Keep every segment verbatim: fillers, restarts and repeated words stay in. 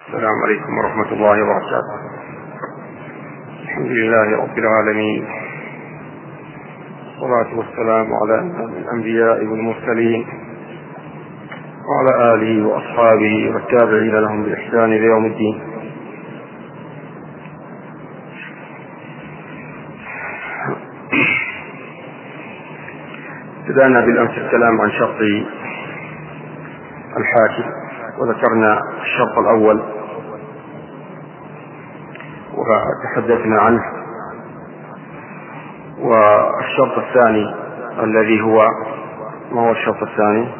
السلام عليكم ورحمة الله وبركاته. الحمد لله رب العالمين، والصلاة والسلام على الأنبياء والمرسلين وعلى آله وأصحابه والتابعين لهم بإحسان إلى يوم الدين. بدأنا بالأمس الكلام عن شرط الحاكم، وذكرنا الشرط الأول وتحدثنا عنه، والشرط الثاني الذي هو ما هو الشرط الثاني؟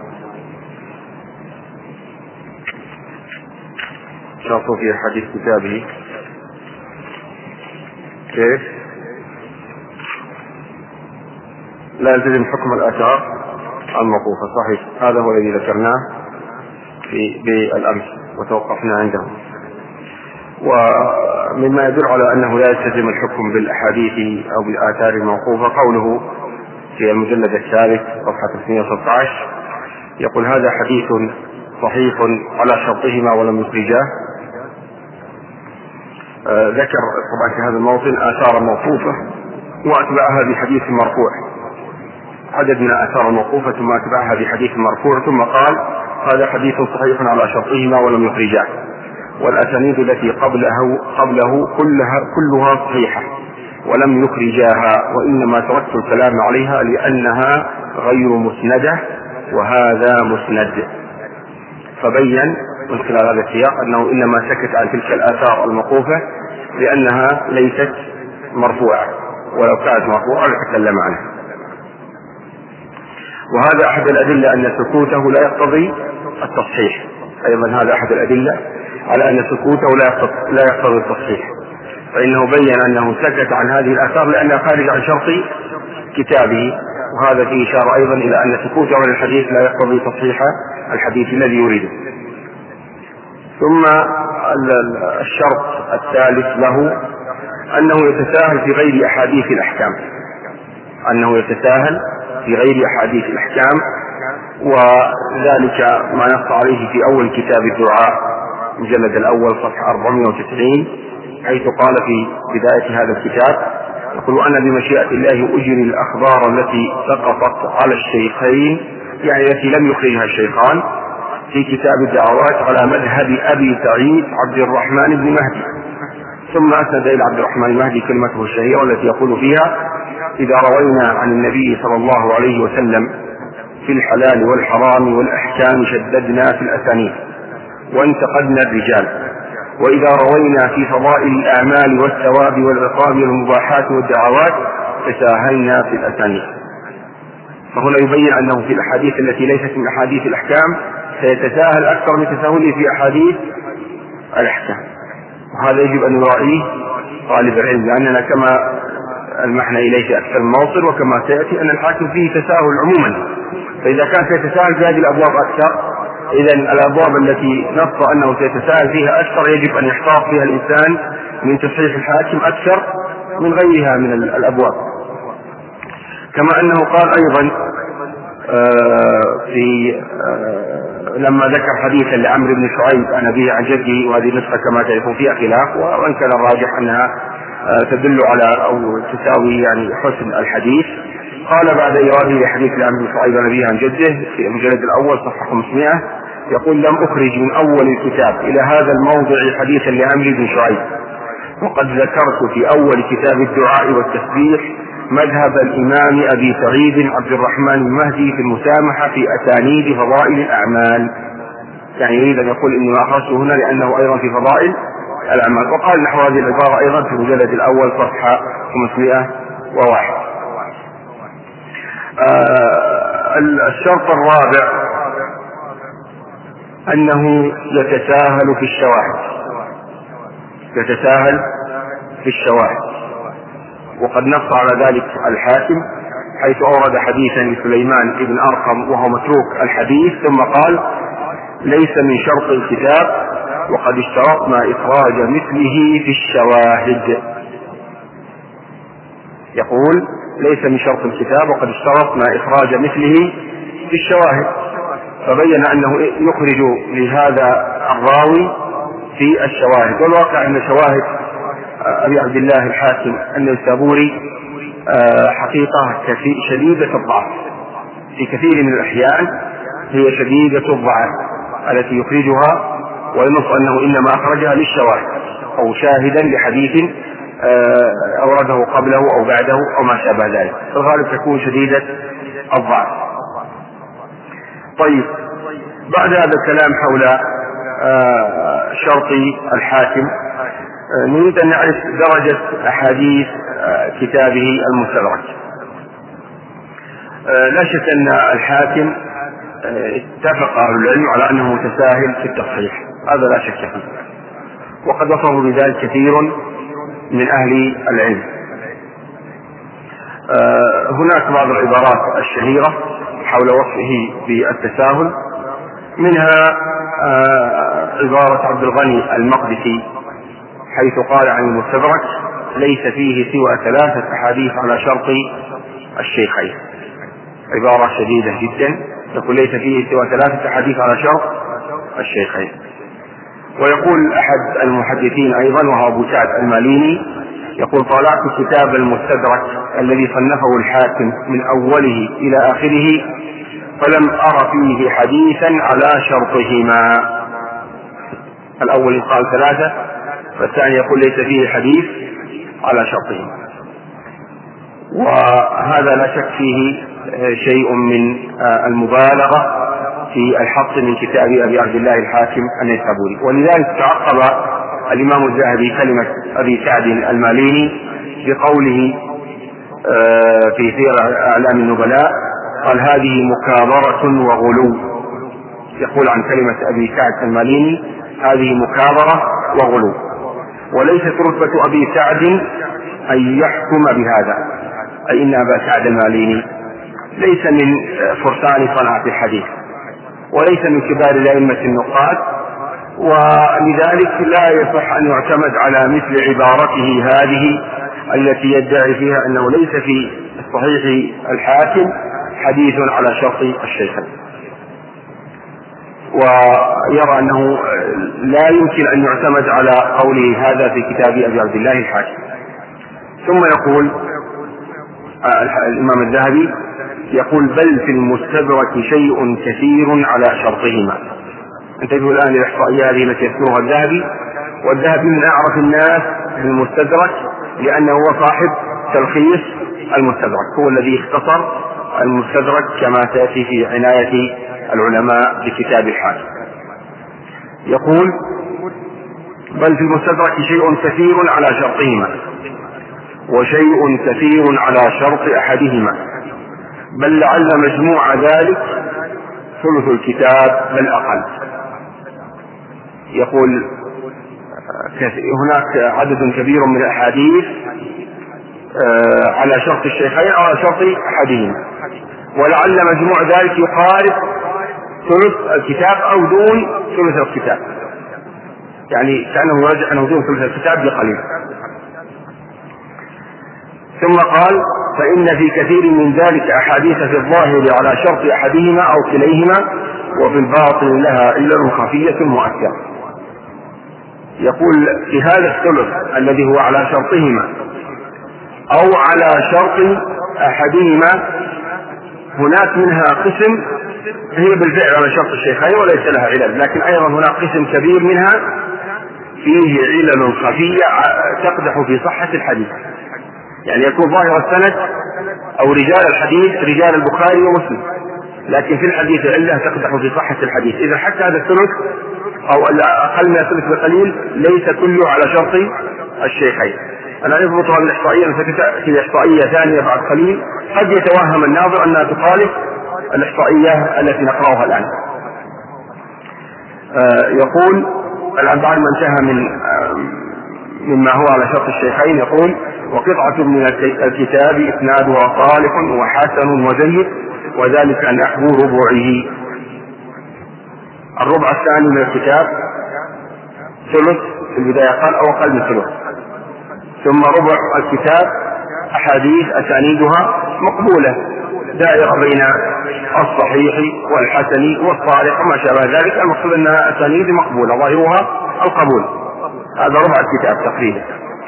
شرط في حديث كتابه كيف لا يلتزم حكم الآثار الموقوفة. صحيح، هذا هو الذي ذكرناه في بالأمس وتوقفنا عنده. ومما يدل على أنه لا يلتزم الحكم بالأحاديث أو بالآثار الموقوفة قوله في المجلد الثالث صفحة اثنين وستة عشر يقول: هذا حديث صحيح على شرطهما ولم يخرجاه. آه ذكر طبعا في هذا الموطن آثار موقوفة وأتبعها بحديث مرفوع، عدد من الآثار الموقوفة ثم أتبعها بحديث مرفوع، ثم قال: هذا حديث صحيح على شرطهما ولم يخرجاه، والأسانيد التي قبله قبله كلها كلها صحيحة ولم يخرجاها، وإنما تركت الكلام عليها لأنها غير مسندة وهذا مسند. فبين من خلال هذا السياق أنه إنما سكت عن تلك الآثار الموقوفة لأنها ليست مرفوعة، ولو كانت مرفوعة لتكلم عنها. وهذا أحد الأدلة أن سكوته لا يقتضي التصحيح. أيضا هذا أحد الأدلة على أن سكوته لا يقتضي التصحيح، فإنه بين أنه سكت عن هذه الآثار لأنها خارج عن شرط كتابه، وهذا فيه إشارة أيضا إلى أن سكوته عن الحديث لا يقتضي تصحيح الحديث الذي يريده. ثم الشرط الثالث له أنه يتساهل في غير أحاديث الأحكام، أنه يتساهل في غير أحاديث الأحكام، وذلك ما نص عليه في أول كتاب الدعاء مجلد الأول صفحة أربعمائة وتسعين، حيث قال في بداية هذا الكتاب: يقول: أنا بمشيئة الله أجري الأخبار التي سقطت على الشيخين، يعني التي لم يخرجها الشيخان، في كتاب الدعوات على مذهب أبي سعيد عبد الرحمن بن مهدي. ثم أسند إلى عبد الرحمن المهدي كلمته الشهيرة التي يقول فيها: إذا روينا عن النبي صلى الله عليه وسلم في الحلال والحرام والأحكام شددنا في الأسانيد وانتقدنا الرجال، وإذا روينا في فضائل الأعمال والثواب والعقاب والمباحات والدعوات تساهلنا في الأسانيد. فهنا يبين أنه في الأحاديث التي ليست من أحاديث الأحكام سيتساهل أكثر من تساهله في أحاديث الأحكام، وهذا يجب أن يراعيه طالب العلم، لأننا كما المحنى إليه أكثر الموصل وكما سيأتي أن الحاكم فيه تساهل عموما، فإذا كان سيتساهل في هذه الأبواب أكثر، إذن الأبواب التي نص أنه سيتساهل فيها أكثر يجب أن يحتاط فيها الإنسان من تصحيح الحاكم أكثر من غيرها من الأبواب. كما أنه قال أيضا آه في آه لما ذكر حديثا لعمرو بن شعيب عن أبيه عن جده، وهذه النسخة كما تعرفون فيها خلاف، وإن كان الراجح أنها آه تدل على أو تساوي يعني حسن الحديث، قال بعد إيراده لحديث لعمرو بن شعيب عن أبيه عن جده في المجلد الأول صفحة خمسمائة يقول: لم أخرج من أول الكتاب إلى هذا الموضع حديثا لعمرو بن شعيب، وقد ذكرت في أول كتاب الدعاء والتسبيح مذهب الإمام أبي سعيد عبد الرحمن المهدي في المسامحة في أسانيد فضائل الأعمال. يعني يريد أن يقول إني ما أخرجته هنا لأنه أيضا في فضائل الأعمال. وقال نحو هذه العبارة أيضا في المجلد الأول صفحة خمسمائة وواحد. آه الشرط الرابع أنه يتساهل في الشواهد، يتساهل في الشواهد، وقد نص على ذلك الحاكم حيث أورد حديثا لسليمان بن أرقم وهو متروك الحديث، ثم قال: ليس من شرط الكتاب وقد اشترطنا إخراج مثله في الشواهد. يقول: ليس من شرط الكتاب وقد اشترطنا إخراج مثله في الشواهد، فبين أنه يخرج لهذا الراوي في الشواهد. والواقع أن شواهد أبي عبد الله الحاكم النيسابوري حقيقة شديدة الضعف، في كثير من الأحيان هي شديدة الضعف التي يخرجها وينص أنه إنما أخرجها للشواهد أو شاهدا لحديث أورده قبله أو بعده أو ما شابه ذلك، في الغالب تكون شديدة الضعف. طيب، بعد هذا الكلام حول شرط الحاكم نريد أن نعرف درجة أحاديث كتابه المستدرك. لا شك أن الحاكم اتفق أهل العلم على أنه متساهل في التصحيح، هذا لا شك فيه، وقد وصفه بذلك كثير من أهل العلم. هناك بعض العبارات الشهيرة حول وصفه بالتساهل، منها عبارة عبد الغني المقدسي حيث قال عن المستدرك: ليس فيه سوى ثلاثة أحاديث على شرط الشيخين. عبارة شديدة جدا، يقول ليس فيه سوى ثلاثة أحاديث على شرط الشيخين. ويقول أحد المحدثين أيضا وهو أبو سعد الماليني، يقول: طالعت كتاب المستدرك الذي صنفه الحاكم من أوله إلى آخره فلم أر فيه حديثا على شرطهما. الأول قال ثلاثة، والثاني يقول ليس فيه حديث على شرطهما، وهذا لا شك فيه شيء من المبالغة في الحط من كتاب أبي عبد الله الحاكم النيسابوري. ولذلك تعقب الإمام الذهبي كلمة أبي سعد الماليني بقوله في سير أعلام النبلاء، قال: هذه مكابرة وغلو. يقول عن كلمة أبي سعد الماليني: هذه مكابرة وغلو. وليست رتبة أبي سعد أن يحكم بهذا، أي إن أبا سعد الماليني ليس من فرسان صنعة الحديث وليس من كبار الأئمة النقاد، ولذلك لا يصح أن يعتمد على مثل عبارته هذه التي يدعي فيها أنه ليس في صحيح الحاكم حديث على شرط الشيخين، ويرى أنه لا يمكن أن يعتمد على قوله هذا في كتاب أبي عبد الله الحاكم. ثم يقول الإمام الذهبي، يقول: بل في المستدرك شيء كثير على شرطهما. انتبهوا الآن للإحصائية هذه التي يذكرها الذهبي، والذهبي من أعرف الناس بالمستدرك لأنه هو صاحب تلخيص المستدرك، هو الذي اختصر المستدرك كما تأتي في عناية العلماء بكتاب الحاكم. يقول: بل في المستدرك شيء كثير على شرطهما وشيء كثير على شرط أحدهما، بل لعل مجموع ذلك ثلث الكتاب بل أقل. يقول: هناك عدد كبير من الأحاديث على شرط الشيخين أو على شرط أحدهما، ولعل مجموع ذلك يقارب ثلث الكتاب أو دون ثلث الكتاب، يعني كأنه يرجع أنه دون ثلث الكتاب بقليل. ثم قال: فإن في كثير من ذلك أحاديث في الظاهر على شرط أحدهما أو كليهما، وفي الباطن لها علة خفية مؤثرة. يقول: في هذا الثلث الذي هو على شرطهما أو على شرط أحدهما هناك منها قسم هي بالفعل على شرط الشيخين وليس لها علل، لكن أيضا هناك قسم كبير منها فيه علل خفية تقدح في صحة الحديث، يعني يكون ظاهر السند أو رجال الحديث رجال البخاري ومسلم، لكن في الحديث علة تقدح في صحة الحديث. إذا حتى هذا الثلث أو أقل من الثلث بقليل ليس كله على شرط الشيخين. أنا أضبطها بالإحصائية، ستأتي إحصائية ثانية بعد قليل قد يتوهم الناظر أنها تخالف الإحصائية التي نقرأها الآن. آه يقول الآن بعد ما انتهى من آه مما هو على شرط الشيخين، يقول: وقطعة من الكتاب إسنادها صالح وحسن وجيد، وذلك نحو ربعه. الربع الثاني من الكتاب ثلث في البداية قال أو أقل من ثلث، ثم ربع الكتاب أحاديث أسانيدها مقبولة دائرة بين الصحيح والحسن والصالح وما شابه ذلك، المقصود أنها أسانيد مقبولة ظاهرها القبول. هذا ربع الكتاب تقريبا.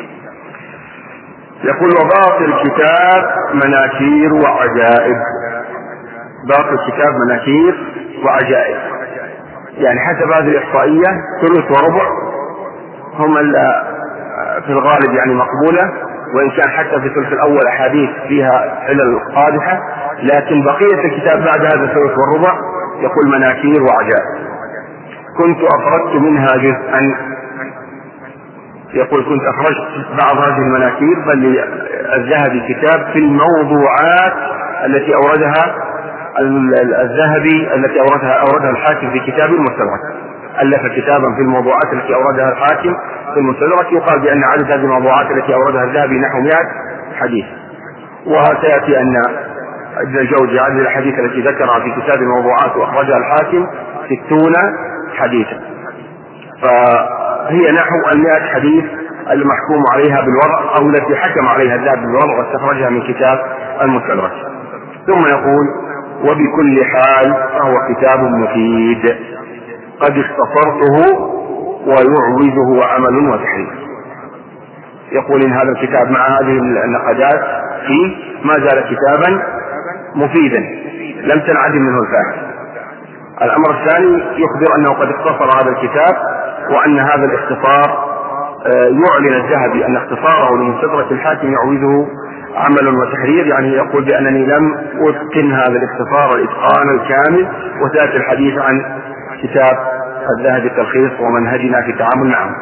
يقول وباقي الكتاب مناكير وعجائب. باقي الكتاب مناكير وعجائب، يعني حسب هذه الإحصائية ثلث وربع هم في الغالب يعني مقبولة، وإن كان حتى في الثلث الأول أحاديث فيها علل قادحة، لكن بقية الكتاب بعد هذا الثلث والربع يقول مناكير وعجائب. كنت أخرجت منها جزءا، يقول كنت أخرجت بعض هذه المناكير، بل الذهبي كتاب في الموضوعات التي أوردها الذهبي التي أوردها أوردها الحاكم في كتاب المستدرك. ألف كتابا في الموضوعات التي أوردها الحاكم في المستدرك، يقال بأن عدد هذه الموضوعات التي أوردها الذهبي نحو مئة حديث. وسيأتي أن ابن الجوزي عدد الحديث التي ذكرها في كتاب الموضوعات وأخرجها الحاكم ستون حديثا، فهي نحو المئة حديث المحكوم عليها بالوضع أو التي حكم عليها الذهبي بالوضع واستخرجها من كتاب المستدرك. ثم يقول وبكل حال فهو كتاب مفيد قد اختصرته ويعوزه عمل وتحرير. يقول إن هذا الكتاب مع هذه النقدات فيه ما زال كتابا مفيدا لم تنعدم منه الفائدة. الأمر الثاني يخبر أنه قد اختصر هذا الكتاب، وأن هذا الاختصار يعلن الذهبي أن اختصاره لمستدرك الحاكم يعوزه عمل وتحرير، يعني يقول بأنني لم أتقن هذا الاختصار الإتقان الكامل، وسيأتي الحديث عن كتاب الذهبي التلخيص ومنهجنا في التعامل معه.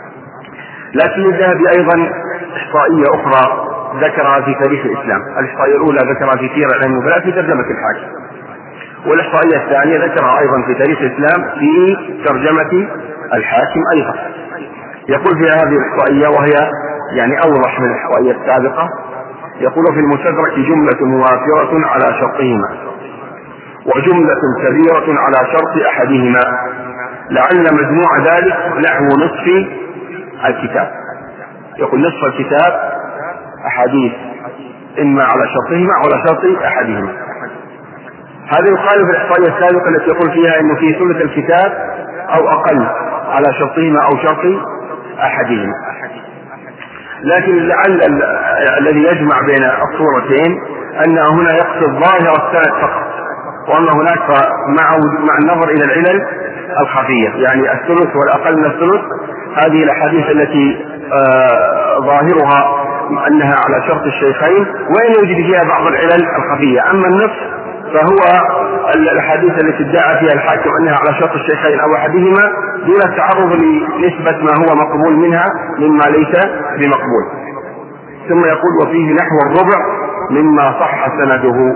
لكن الذهبي أيضا إحصائية أخرى ذكرها في تاريخ الإسلام. الإحصائية الأولى ذكرها في سير أعلام النبلاء في ترجمة الحاكم، والإحصائية الثانية ذكرها أيضا في تاريخ الإسلام في ترجمة الحاكم أيضا. يقول في هذه الإحصائية وهي يعني أوضح من الإحصائية السابقة، يقول في المستدرك جملة موافرة على شرطهما وجملة كبيرة على شرط أحدهما، لعل مجموع ذلك نحو نصف الكتاب. يقول نصف الكتاب أحاديث إما على شرطهما أو على شرط أحدهما. هذا يخالف الإحصائية السابقة التي يقول فيها إنه في ثلث الكتاب أو أقل على شرطهما أو شرط أحدهما. لكن لعل الذي يجمع بين الصورتين أن هنا يقصد ظاهر السند فقط، وأما هناك مع مع النظر إلى العلل الخفية، يعني الثلث والأقل من الثلث هذه الأحاديث التي آه ظاهرها أنها على شرط الشيخين وإن يوجد فيها بعض العلل الخفية. أما النصف فهو الأحاديث التي ادعى فيها الحاكم أنها على شرط الشيخين أو أحدهما دون التعرض لنسبة ما هو مقبول منها مما ليس بمقبول. ثم يقول وفيه نحو الربع مما صح سنده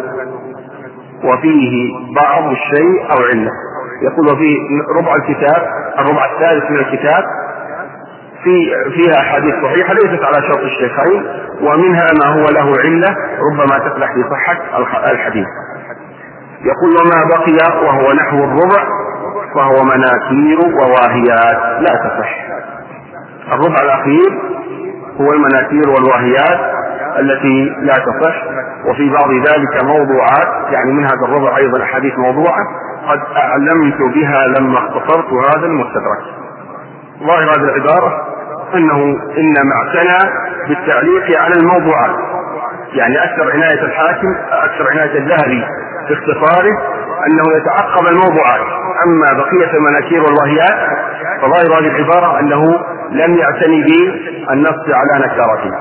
وفيه بعض الشيء أو علة. يقول وفيه ربع الكتاب الربع الثالث من الكتاب في فيها أحاديث صحيحة ليست على شرط الشيخين، ومنها ما هو له علة ربما تفلح في صحة الحديث. يقول وما بقي وهو نحو الربع فهو مناكير وواهيات لا تصح. الربع الأخير هو المناكير والواهيات التي لا تصح، وفي بعض ذلك موضوعات، يعني من هذا الربع أيضا أحاديث موضوعة قد أعلمت بها لما اختصرت هذا المستدرك. ظاهر هذه العبارة أنه إنما اعتنى بالتعليق على الموضوعات، يعني أكثر عناية الحاكم أكثر عناية الذهبي في اختصاره أنه يتعقب الموضوعات. أما بقية المناكير والوهيات فظاهر هذه العبارة أنه لم يعتني بالنص على نكارته،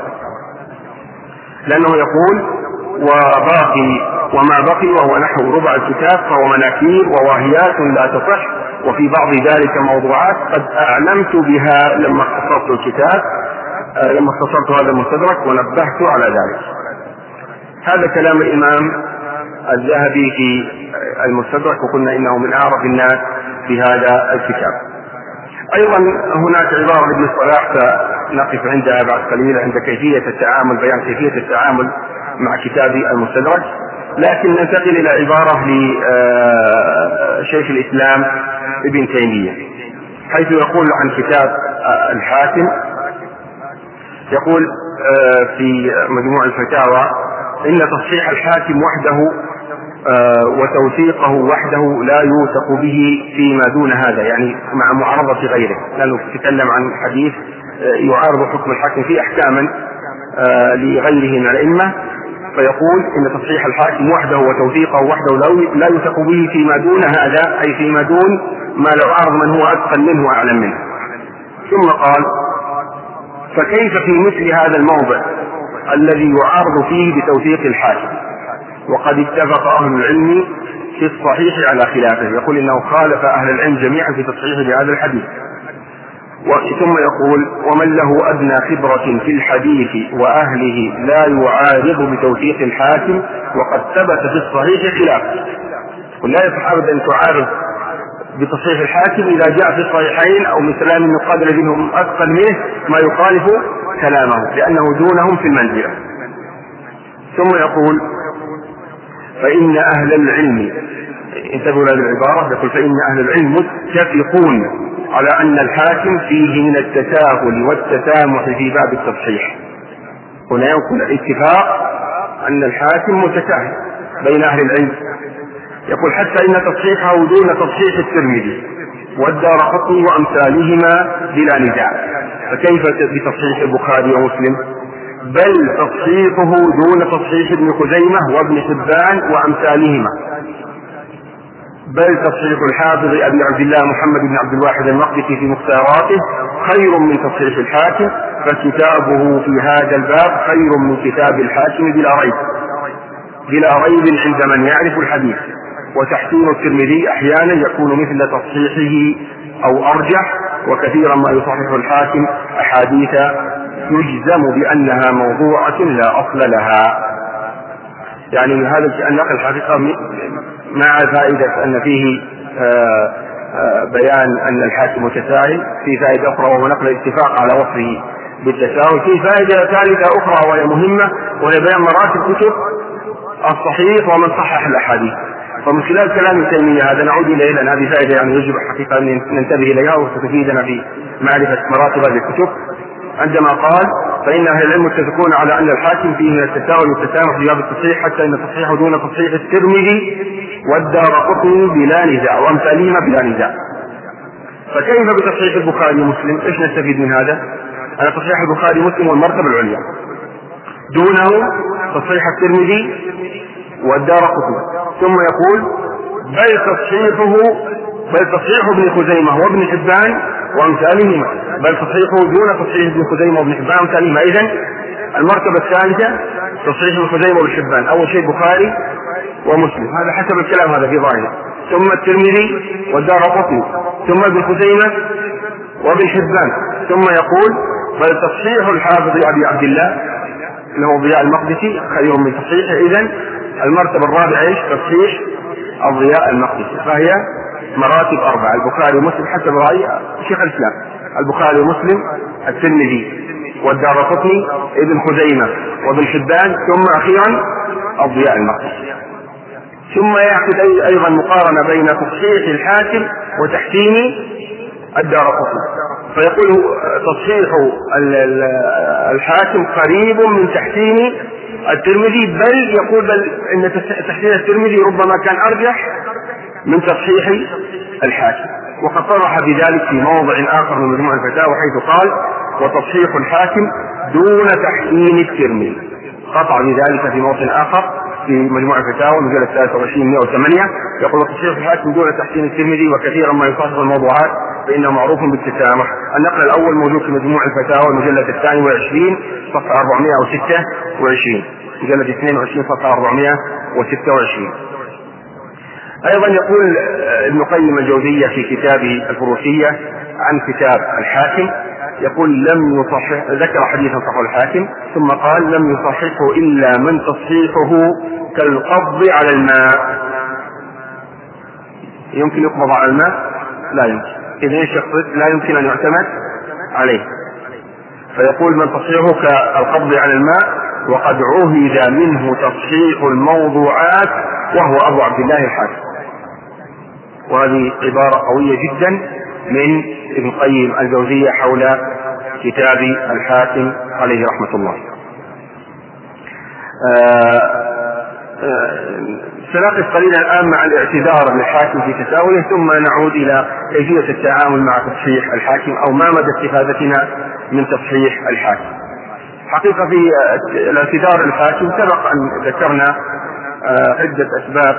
لأنه يقول وباقي وما بقي وهو نحو ربع الكتاب فهو مناكير وواهيات لا تصح، وفي بعض ذلك موضوعات قد أعلمت بها لما اختصرت الكتاب لما اختصرت هذا المستدرك ونبهت على ذلك. هذا كلام الإمام الذهبي في المستدرك، وقلنا إنه من أعرف الناس في هذا الكتاب. أيضا هناك عبارة لابن الصلاح سنقف عندها بعد قليل عند كيفية التعامل، بيان كيفية التعامل مع كتاب المستدرك، لكن ننتقل إلى عبارة لشيخ الإسلام ابن تيمية حيث يقول عن كتاب الحاكم، يقول في مجموع الفتاوى إن تصحيح الحاكم وحده آه وتوثيقه وحده لا يوثق به فيما دون هذا، يعني مع معارضة غيره، لأنه تتكلم عن حديث آه يعارض حكم الحاكم في أحكاما آه لغيره من الأئمة، فيقول إن تصحيح الحاكم وحده وتوثيقه وحده لا يوثق به فيما دون هذا، أي فيما دون ما لو عارض من هو أتقن منه وأعلم منه. ثم قال: فكيف في مثل هذا الموضع الذي يعارض فيه بتوثيق الحاكم وقد اتفق أهل العلم في الصحيح على خلافه؟ يقول إنه خالف أهل العلم جميعا في تصحيح لهذا الحديث. ثم يقول: ومن له أدنى خبرة في الحديث وأهله لا يعارض بتوثيق الحاكم وقد ثبت في الصحيح خلافه. ولا يصح أبدا أن تعارض بتصحيح الحاكم إذا جاء في الصحيحين أو من كلام النقاد الذين هم أثقل منه ما يخالف كلامه، لأنه دونهم في المنزلة. ثم يقول: فإن أهل العلم، انتبهوا لهذه العبارة، يقول: فإن أهل العلم متفقون على أن الحاكم فيه من التساهل والتسامح في باب التصحيح. هنا يقول الاتفاق أن الحاكم متساهل بين أهل العلم. يقول: حتى إن تصحيحه دون تصحيح الترمذي والدارقطني وأمثالهما بلا نزاع، فكيف بتصحيح البخاري ومسلم؟ بل تصحيحه دون تصحيح ابن خزيمة وابن حبان وأمثالهما، بل تصحيح الحافظ أبي عبد الله محمد بن عبد الواحد المقدسي في مختاراته خير من تصحيح الحاكم، فكتابه في هذا الباب خير من كتاب الحاكم بلا ريب بلا ريب عند من يعرف الحديث. وتحسين الترمذي أحيانا يكون مثل تصحيحه أو أرجح، وكثيرا ما يصحح الحاكم أحاديث يجزم بأنها موضوعة لا أصل لها. يعني هذا النقل الحقيقة مع فائدة أن فيه آآ آآ بيان أن الحاكم متساهل، في فائدة أخرى وهو نقل الاتفاق على وصفه بالتساهل، في فائدة ثالثة أخرى وهي مهمة وهي بيان مراتب كتب الصحيح ومن صحح الأحاديث. فمن خلال كلام تيمية هذا نعود إليه، لأن هذه فائدة يعني يجب حقيقة أن ننتبه إليها وستفيدنا في معرفة مراتب هذه الكتب، عندما قال: فإن أهل العلم متفقون على أن الحاكم فيه من التساهل والتسامح في باب التصحيح حتى إن تصحيحه دون تصحيح الترمذي والدارقطني بلا نزاع وأمثالهما بلا نزاع. فكيف بتصحيح البخاري ومسلم؟ إيش نستفيد من هذا؟ أن تصحيح البخاري ومسلم والمرتبة العليا، دونه تصحيح الترمذي والدارقطني. ثم يقول: بل تصحيحه بل تصحيح ابن خزيمة وابن حبان وأمثالهما، بل تصحيحه دون تصحيح ابن خزيمة وابن حبان وأمثالهما. إذن المرتبة الثالثة تصحيح ابن خزيمة وابن حبان، أول شيء بخاري ومسلم، هذا حسب الكلام هذا في ظاهره، ثم الترمذي والدارقطني، ثم ابن خزيمة وابن حبان، ثم يقول: بل تصحيح الحافظ أبي عبد الله له ضياء المقدسي خير من تصحيحه. إذن المرتبة الرابعة ايش؟ تصحيح الضياء المقدسي. فهي مراتب أربعة: البخاري ومسلم حسب رأي شيخ الإسلام، البخاري ومسلم، الترمذي والدارقطني، ابن خزيمة وابن حبان، ثم أخيرا الضياء المقدسي. ثم يعقد أيضا مقارنة بين تصحيح الحاكم وتحسين الدارقطني، فيقول تصحيح الحاكم قريب من تحسين الترمذي، بل يقول بل ان تحسين الترمذي ربما كان ارجح من تصحيح الحاكم. وقد صرح بذلك في موضع اخر من مجموع الفتاوى حيث قال: وتصحيح الحاكم دون تحسين الترمذي. قطع بذلك في موضع اخر في مجموع الفتاوى مجلد ثلاثة وعشرين مئة وثمانية، يقول: وتصحيح الحاكم دون تحسين الترمذي، وكثيرا ما يصحح الموضوعات فإنه معروف بالتسامح. النقل الأول موجود في مجموع الفتاوى المجلد الثاني والعشرين صفحة أربعمائة وستة وعشرين، مجلد اثنين وعشرين صفحة أربعمائة وستة وعشرين. أيضا يقول ابن قيم الجوزية في كتابه الفروسية عن كتاب الحاكم، يقول: لم يصحح، ذكر حديثا صححه الحاكم ثم قال: لم يصححه إلا من تصحيحه كالقبض على الماء. يمكن يقبض على الماء؟ لا يمكن. إذن ايش يقصد؟ لا يمكن أن يعتمد عليه. فيقول: من تصحيحه كالقبض على الماء، وقد عهد منه تصحيح الموضوعات وهو أبو عبد الله الحاكم. وهذه عبارة قوية جدا من ابن قيم الجوزية حول كتاب الحاكم عليه رحمة الله. آه سنقف قليلا الآن مع الاعتذار للحاكم في تساؤله، ثم نعود إلى كيفية التعامل مع تصحيح الحاكم أو ما مدى استفادتنا من تصحيح الحاكم. حقيقة في الاعتذار للحاكم سبق أن ذكرنا عدة أسباب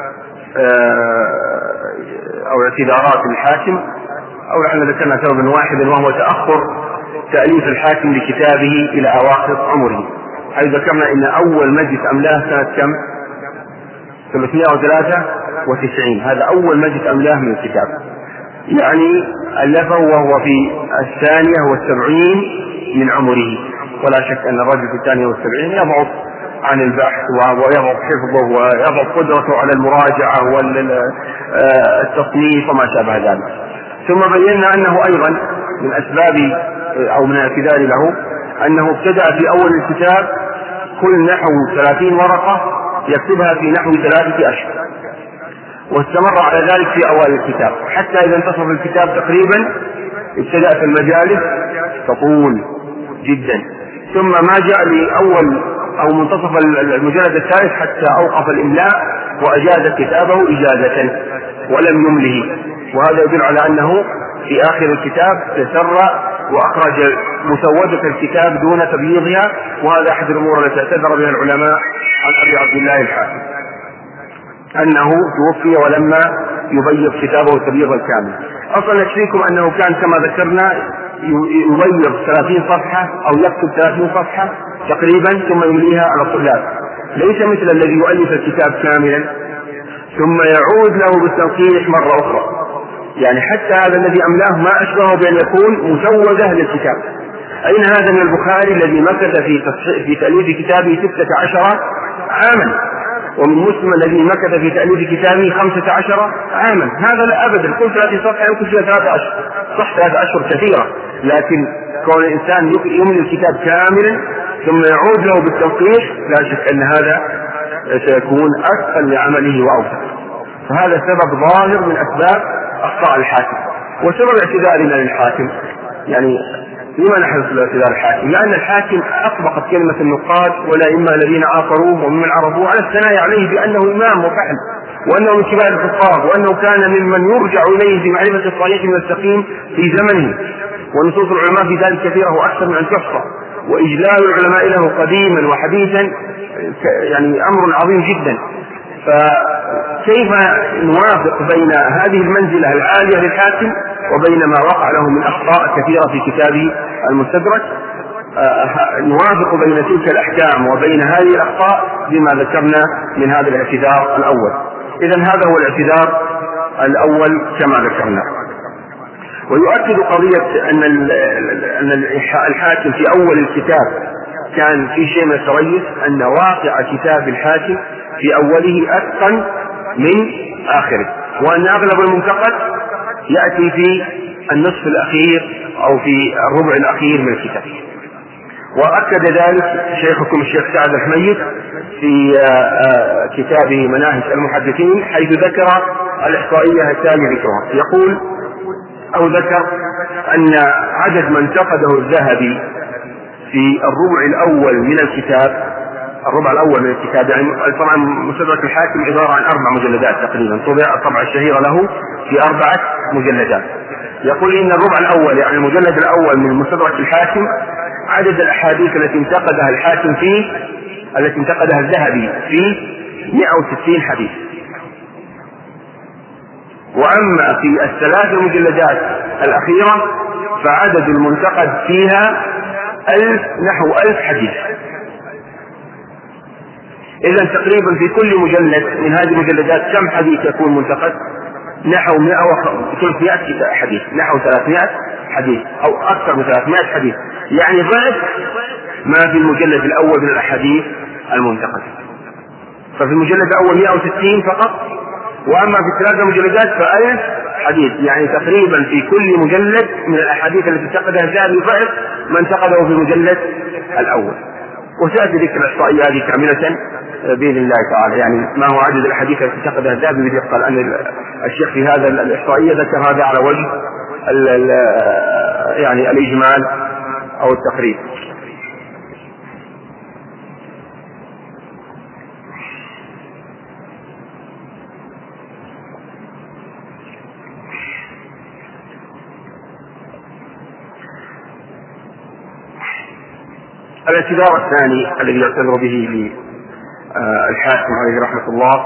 أو اعتذارات للحاكم، أو نحن ذكرنا سببا واحدا وهو تأخر تأليف الحاكم لكتابه إلى أواخر عمره، حيث ذكرنا إن أول مجلس أملاه سنة كم؟ ثلاثمائة وثلاثة وتسعين، هذا أول مجلس أملاه من الكتاب، يعني ألفه وهو في الثانية والسبعين من عمره، ولا شك أن الرجل في الثانية والسبعين يضعف عن البحث ويضعف حفظه ويضعف قدرته على المراجعة والتصنيف وما شابه ذلك. ثم بينا أنه أيضا من أسباب أو من الاعتذار له أنه ابتدأ في أول الكتاب كل نحو ثلاثين ورقة يكتبها في نحو ثلاثة أشهر، واستمر على ذلك في أوائل الكتاب، حتى إذا انتصف الكتاب تقريبا ابتدأت المجالس تطول جدا، ثم ما جاء لأول أو منتصف المجلد الثالث حتى أوقف الإملاء وأجاز كتابه إجازة ولم يمله، وهذا يدل على أنه في آخر الكتاب تسرع وأخرج مسودة الكتاب دون تبييضها، وهذا أحد الأمور التي اعتذر بها العلماء عن أبي عبد الله الحاكم أنه توفي ولما يبيض كتابه التبييض الكامل. أصلا يكفيكم أنه كان كما ذكرنا يبيض ثلاثين صفحة أو يكتب ثلاثين صفحة تقريبا ثم يمليها على الطلاب، ليس مثل الذي يؤلف الكتاب كاملا ثم يعود له بالتنقيح مرة أخرى، يعني حتى هذا الذي أملاه ما أشبهه بأن يكون مسودة للكتاب. أين هذا من البخاري الذي مكث في في تأليف كتابه ستة عشر عاما، ومن مسلم الذي مكث في تأليف كتابه خمسة عشر عاما؟ هذا لا أبدا، كل ثلاثة صفحة يمكن فيها ثلاثة أشهر، صح ثلاثة أشهر كثيرة، لكن كون الإنسان يملي الكتاب كاملا ثم يعود له بالتنقيح لا شك أن هذا سيكون أثقل لعمله وأوثق. فهذا سبب ظاهر من أسباب أخطاء الحاكم. وسبب اعتذارنا للحاكم، يعني لما نحرص باعتذار الحاكم؟ لأن الحاكم أطبقت كلمة النقاد والأئمة الذين عاصروه وممن عرفوه على الثناء عليه بأنه إمام وفحل، وأنه من كبار الحفاظ، وأنه كان ممن يرجع إليه في معرفة الصحيح من السقيم في زمنه، ونصوص العلماء في ذلك كثيرة وأكثر من أن تحصى، وإجلال العلماء له قديما وحديثا يعني أمر عظيم جدا. فكيف نوافق بين هذه المنزلة العالية للحاكم وبين ما وقع له من أخطاء كثيرة في كتابه المستدرك؟ نوافق بين تلك الأحكام وبين هذه الأخطاء بما ذكرنا من هذا الاعتذار الأول. إذن هذا هو الاعتذار الأول كما ذكرنا. ويؤكد قضية أن أن الحاكم في أول الكتاب كان في شيء من التريث، أن واقع كتاب الحاكم في أوله أتقن من آخره، وأن أغلب المنتقد يأتي في النصف الأخير أو في الربع الأخير من الكتاب. وأكد ذلك شيخكم الشيخ سعد الحميد في كتابه مناهج المحدثين، حيث ذكر الإحصائية التالية ذكرها، يقول أو ذكر أن عدد من انتقده الذهبي في الربع الأول من الكتاب، الربع الأول من الكتاب يعني طبعا مستدرك الحاكم عبارة عن أربع مجلدات تقريبا، طبع الطبعة الشهيرة له في أربعة مجلدات. يقول إن الربع الأول يعني المجلد الأول من مستدرك الحاكم عدد الأحاديث التي انتقدها الحاكم فيه التي انتقدها الذهبي فيه مئة وستين حديث، وأما في الثلاث المجلدات الأخيرة فعدد المنتقد فيها ألف نحو ألف حديث. إذا تقريبا في كل مجلد من هذه المجلدات كم حديث يكون منتقد؟ نحو مئة وثلاثمائة حديث، نحو ثلاثمائة حديث أو أكثر من ثلاثمائة حديث، يعني ضعف ما في المجلد الأول من الأحاديث المنتقد. ففي المجلد الأول مئة وستين فقط، وأما في ثلاثة مجلدات فألف حديث، يعني تقريبا في كل مجلد من الأحاديث التي انتقدها الذهبي ضعف ما انتقده في المجلد الأول. وسأتي ذكر الإحصائية هذه كاملة بإذن الله تعالى، يعني ما هو عدد الأحاديث التي انتقدها الذهبي بدقة، لأن الشيخ في هذا الإحصائية ذكر هذا على وجه ال ال يعني الإجمال أو التقريب. الاعتذار الثاني الذي يعتذر به للحاكم عليه رحمة الله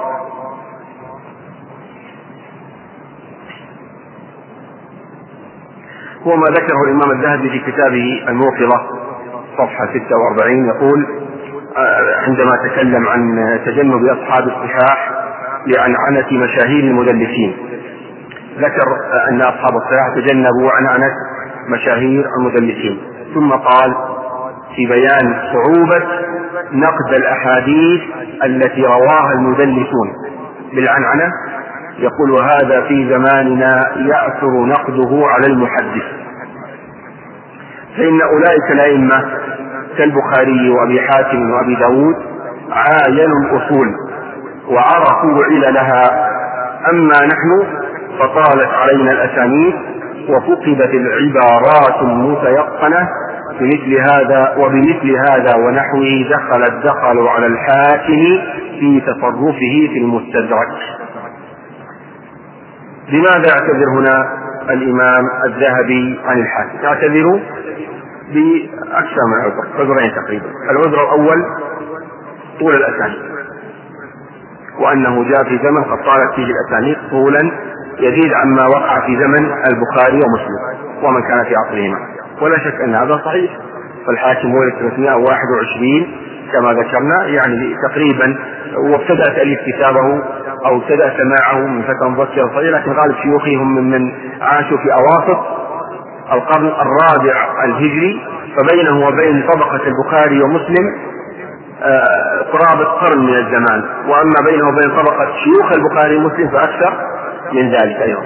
هو ما ذكره الإمام الذهبي في كتابه الموقظة صفحة ستة وأربعين، يقول عندما تكلم عن تجنب أصحاب الصحاح لعنعنة مشاهير المدلسين، ذكر أن أصحاب الصحاح تجنبوا عنعنة مشاهير المدلسين، ثم قال في بيان صعوبة نقد الأحاديث التي رواها المدلسون بالعنعنة، يقول هذا في زماننا يأثر نقده على المحدث، فإن أولئك الأئمة كالبخاري وأبي حاتم وأبي داود عاينوا الأصول وعرفوا عللها، أما نحن فطالت علينا الأسانيد وفقدت العبارات المتيقنة بمثل هذا وبمثل هذا ونحوه دخل الدخل على الحاكم في تصرفه في المستدرك. لماذا يعتذر هنا الإمام الذهبي عن الحاكم؟ يعتذر بأكثر من عذر، عذرين تقريبا. العذر الأول طول الأسانيد، وأنه جاء في زمن قد طالت فيه الأسانيد طولا يزيد عما وقع في زمن البخاري ومسلم ومن كان في عصرهما، ولا شك أن هذا صحيح. فالحاكم ولد ثلاثمائة وواحد وعشرين كما ذكرنا، يعني تقريبا، وابتدأ تأليف كتابه أو ابتدأ سماعه من فترة مبكرة صغيرة، لكن غالب شيوخهم ممن عاشوا في أواسط القرن الرابع الهجري، فبينه وبين طبقة البخاري ومسلم قرابة قرن من الزمان، وأما بينه وبين طبقة شيوخ البخاري ومسلم فأكثر من ذلك أيضا.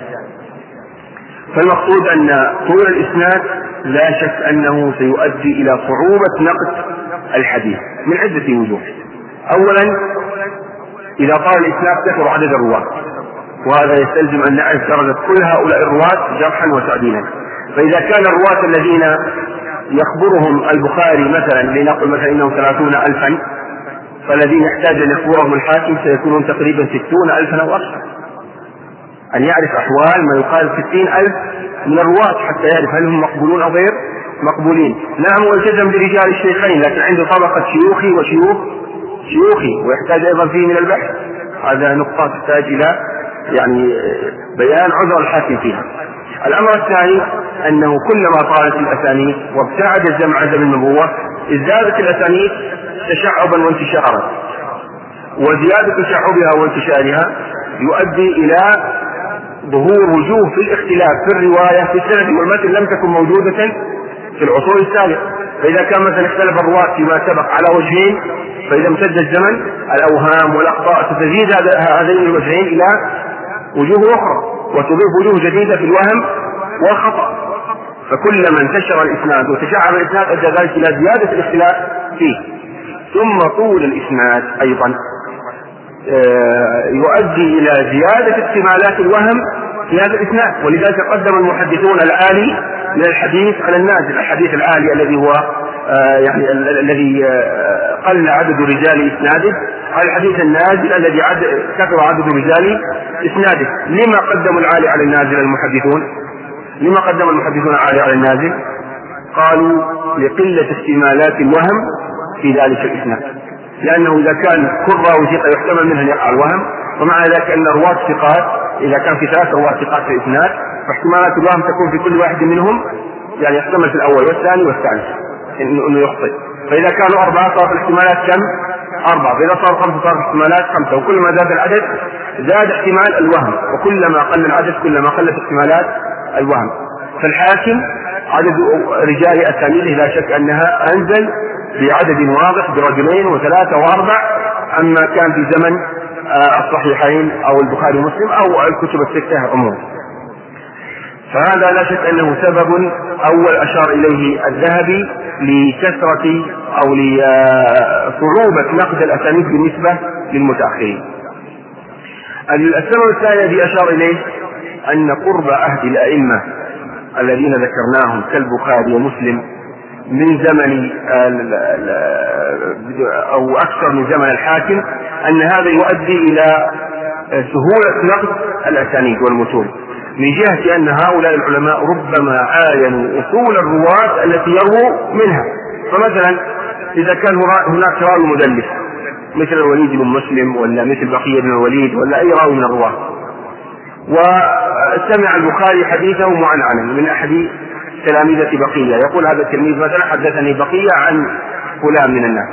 فالمقصود أن طول الإسناد لا شك أنه سيؤدي إلى صعوبة نقد الحديث من عدة وجوه. أولا، إذا طال الإسناد كثر عدد الرواة، وهذا يستلزم أن نعرف درجة كل هؤلاء الرواة جرحا وتعديلا. فإذا كان الرواة الذين يخبرهم البخاري مثلا لنقل مثلا إنهم ثلاثون ألفا، فالذين يحتاج أن يخبرهم الحاكم سيكونون تقريبا ستون ألفا أو أكثر، أن يعرف أحوال ما يقال ستين ألف من الرواة حتى يعرف هل هم مقبولون أو غير مقبولين. نعم، والتزم برجال الشيخين، لكن عنده طبقة شيوخي وشيوخ شيوخي ويحتاج أيضا فيه من البحث. هذا نقطة تحتاج إلى يعني بيان عذر الحاكم فيها. الأمر الثاني أنه كلما طالت الأسانيد وابتعد الزمن عن زمن النبوة ازدادت الأسانيد تشعبا وانتشارا، وزيادة تشعبها وانتشارها يؤدي إلى ظهور وجوه في الاختلاف في الرواية في السند والمتن لم تكن موجودة في العصور السابقة. فإذا كان مثلا اختلف الرواة فيما سبق على وجهين، فإذا امتد الزمن الأوهام والأخطاء ستزيد هذين الوجهين إلى وجوه أخرى وتضيف وجوه جديدة في الوهم والخطأ. فكلما انتشر الإسناد وتشعب الإسناد أدى ذلك إلى زيادة الاختلاف فيه. ثم طول الإسناد أيضا يؤدي إلى زيادة احتمالات الوهم في هذا الإسناد، ولذلك قدم المحدثون العالي من الحديث على النازل. الحديث العالي الذي هو يعني الذي قل عدد رجال إسناده على الحديث النازل الذي كثر عدد رجال إسناده. لما قدموا العالي على النازل المحدثون؟ لما قدم المحدثون العالي على النازل؟ قالوا لقلة احتمالات الوهم في ذلك الإسناد، لأنه إذا كان كل راوي ثقة يحتمل منه أن يقع الوهم، ومع ذلك أن الرواة ثقات إذا كان في ثلاث رواة ثقات في الإسناد فاحتمالات الوهم تكون في كل واحد منهم يعني يحتمل في الأول والثاني والثالث إنه يخطئ. فإذا كانوا أربعة صار الاحتمالات كم؟ أربعة. فإذا صار خمسة صار الاحتمالات خمسة. وكلما زاد العدد زاد احتمال الوهم، وكلما قل العدد كلما قلت احتمالات الوهم. فالحاكم عدد رجال أسانيده لا شك أنها أنزل بعدد واضح برجلين وثلاثة وأربع، أما كان في زمن الصحيحين أو البخاري ومسلم أو الكتب الستة عموما. فهذا لا شك أنه سبب أول أشار إليه الذهبي لكثرة أو لصعوبة نقد الأسانيد بالنسبة للمتأخرين. السبب الثاني الذي أشار إليه أن قرب عهد الأئمة الذين ذكرناهم كالبخاري ومسلم من زمن أو أكثر من زمن الحاكم، أن هذا يؤدي إلى سهولة نقد الأسانيد والمتون، من جهة أن هؤلاء العلماء ربما عاينوا أصول الرواة التي يرووا منها. فمثلا إذا كان هناك راوي مدلس مثل الوليد بن مسلم ولا مثل بقية بن الوليد ولا أي راوي من الرواة، وسمع البخاري حديثه معنعنا من أحد تلاميذة بقية، يقول هذا التلميذ مثلا حدثني بقية عن فلان من الناس،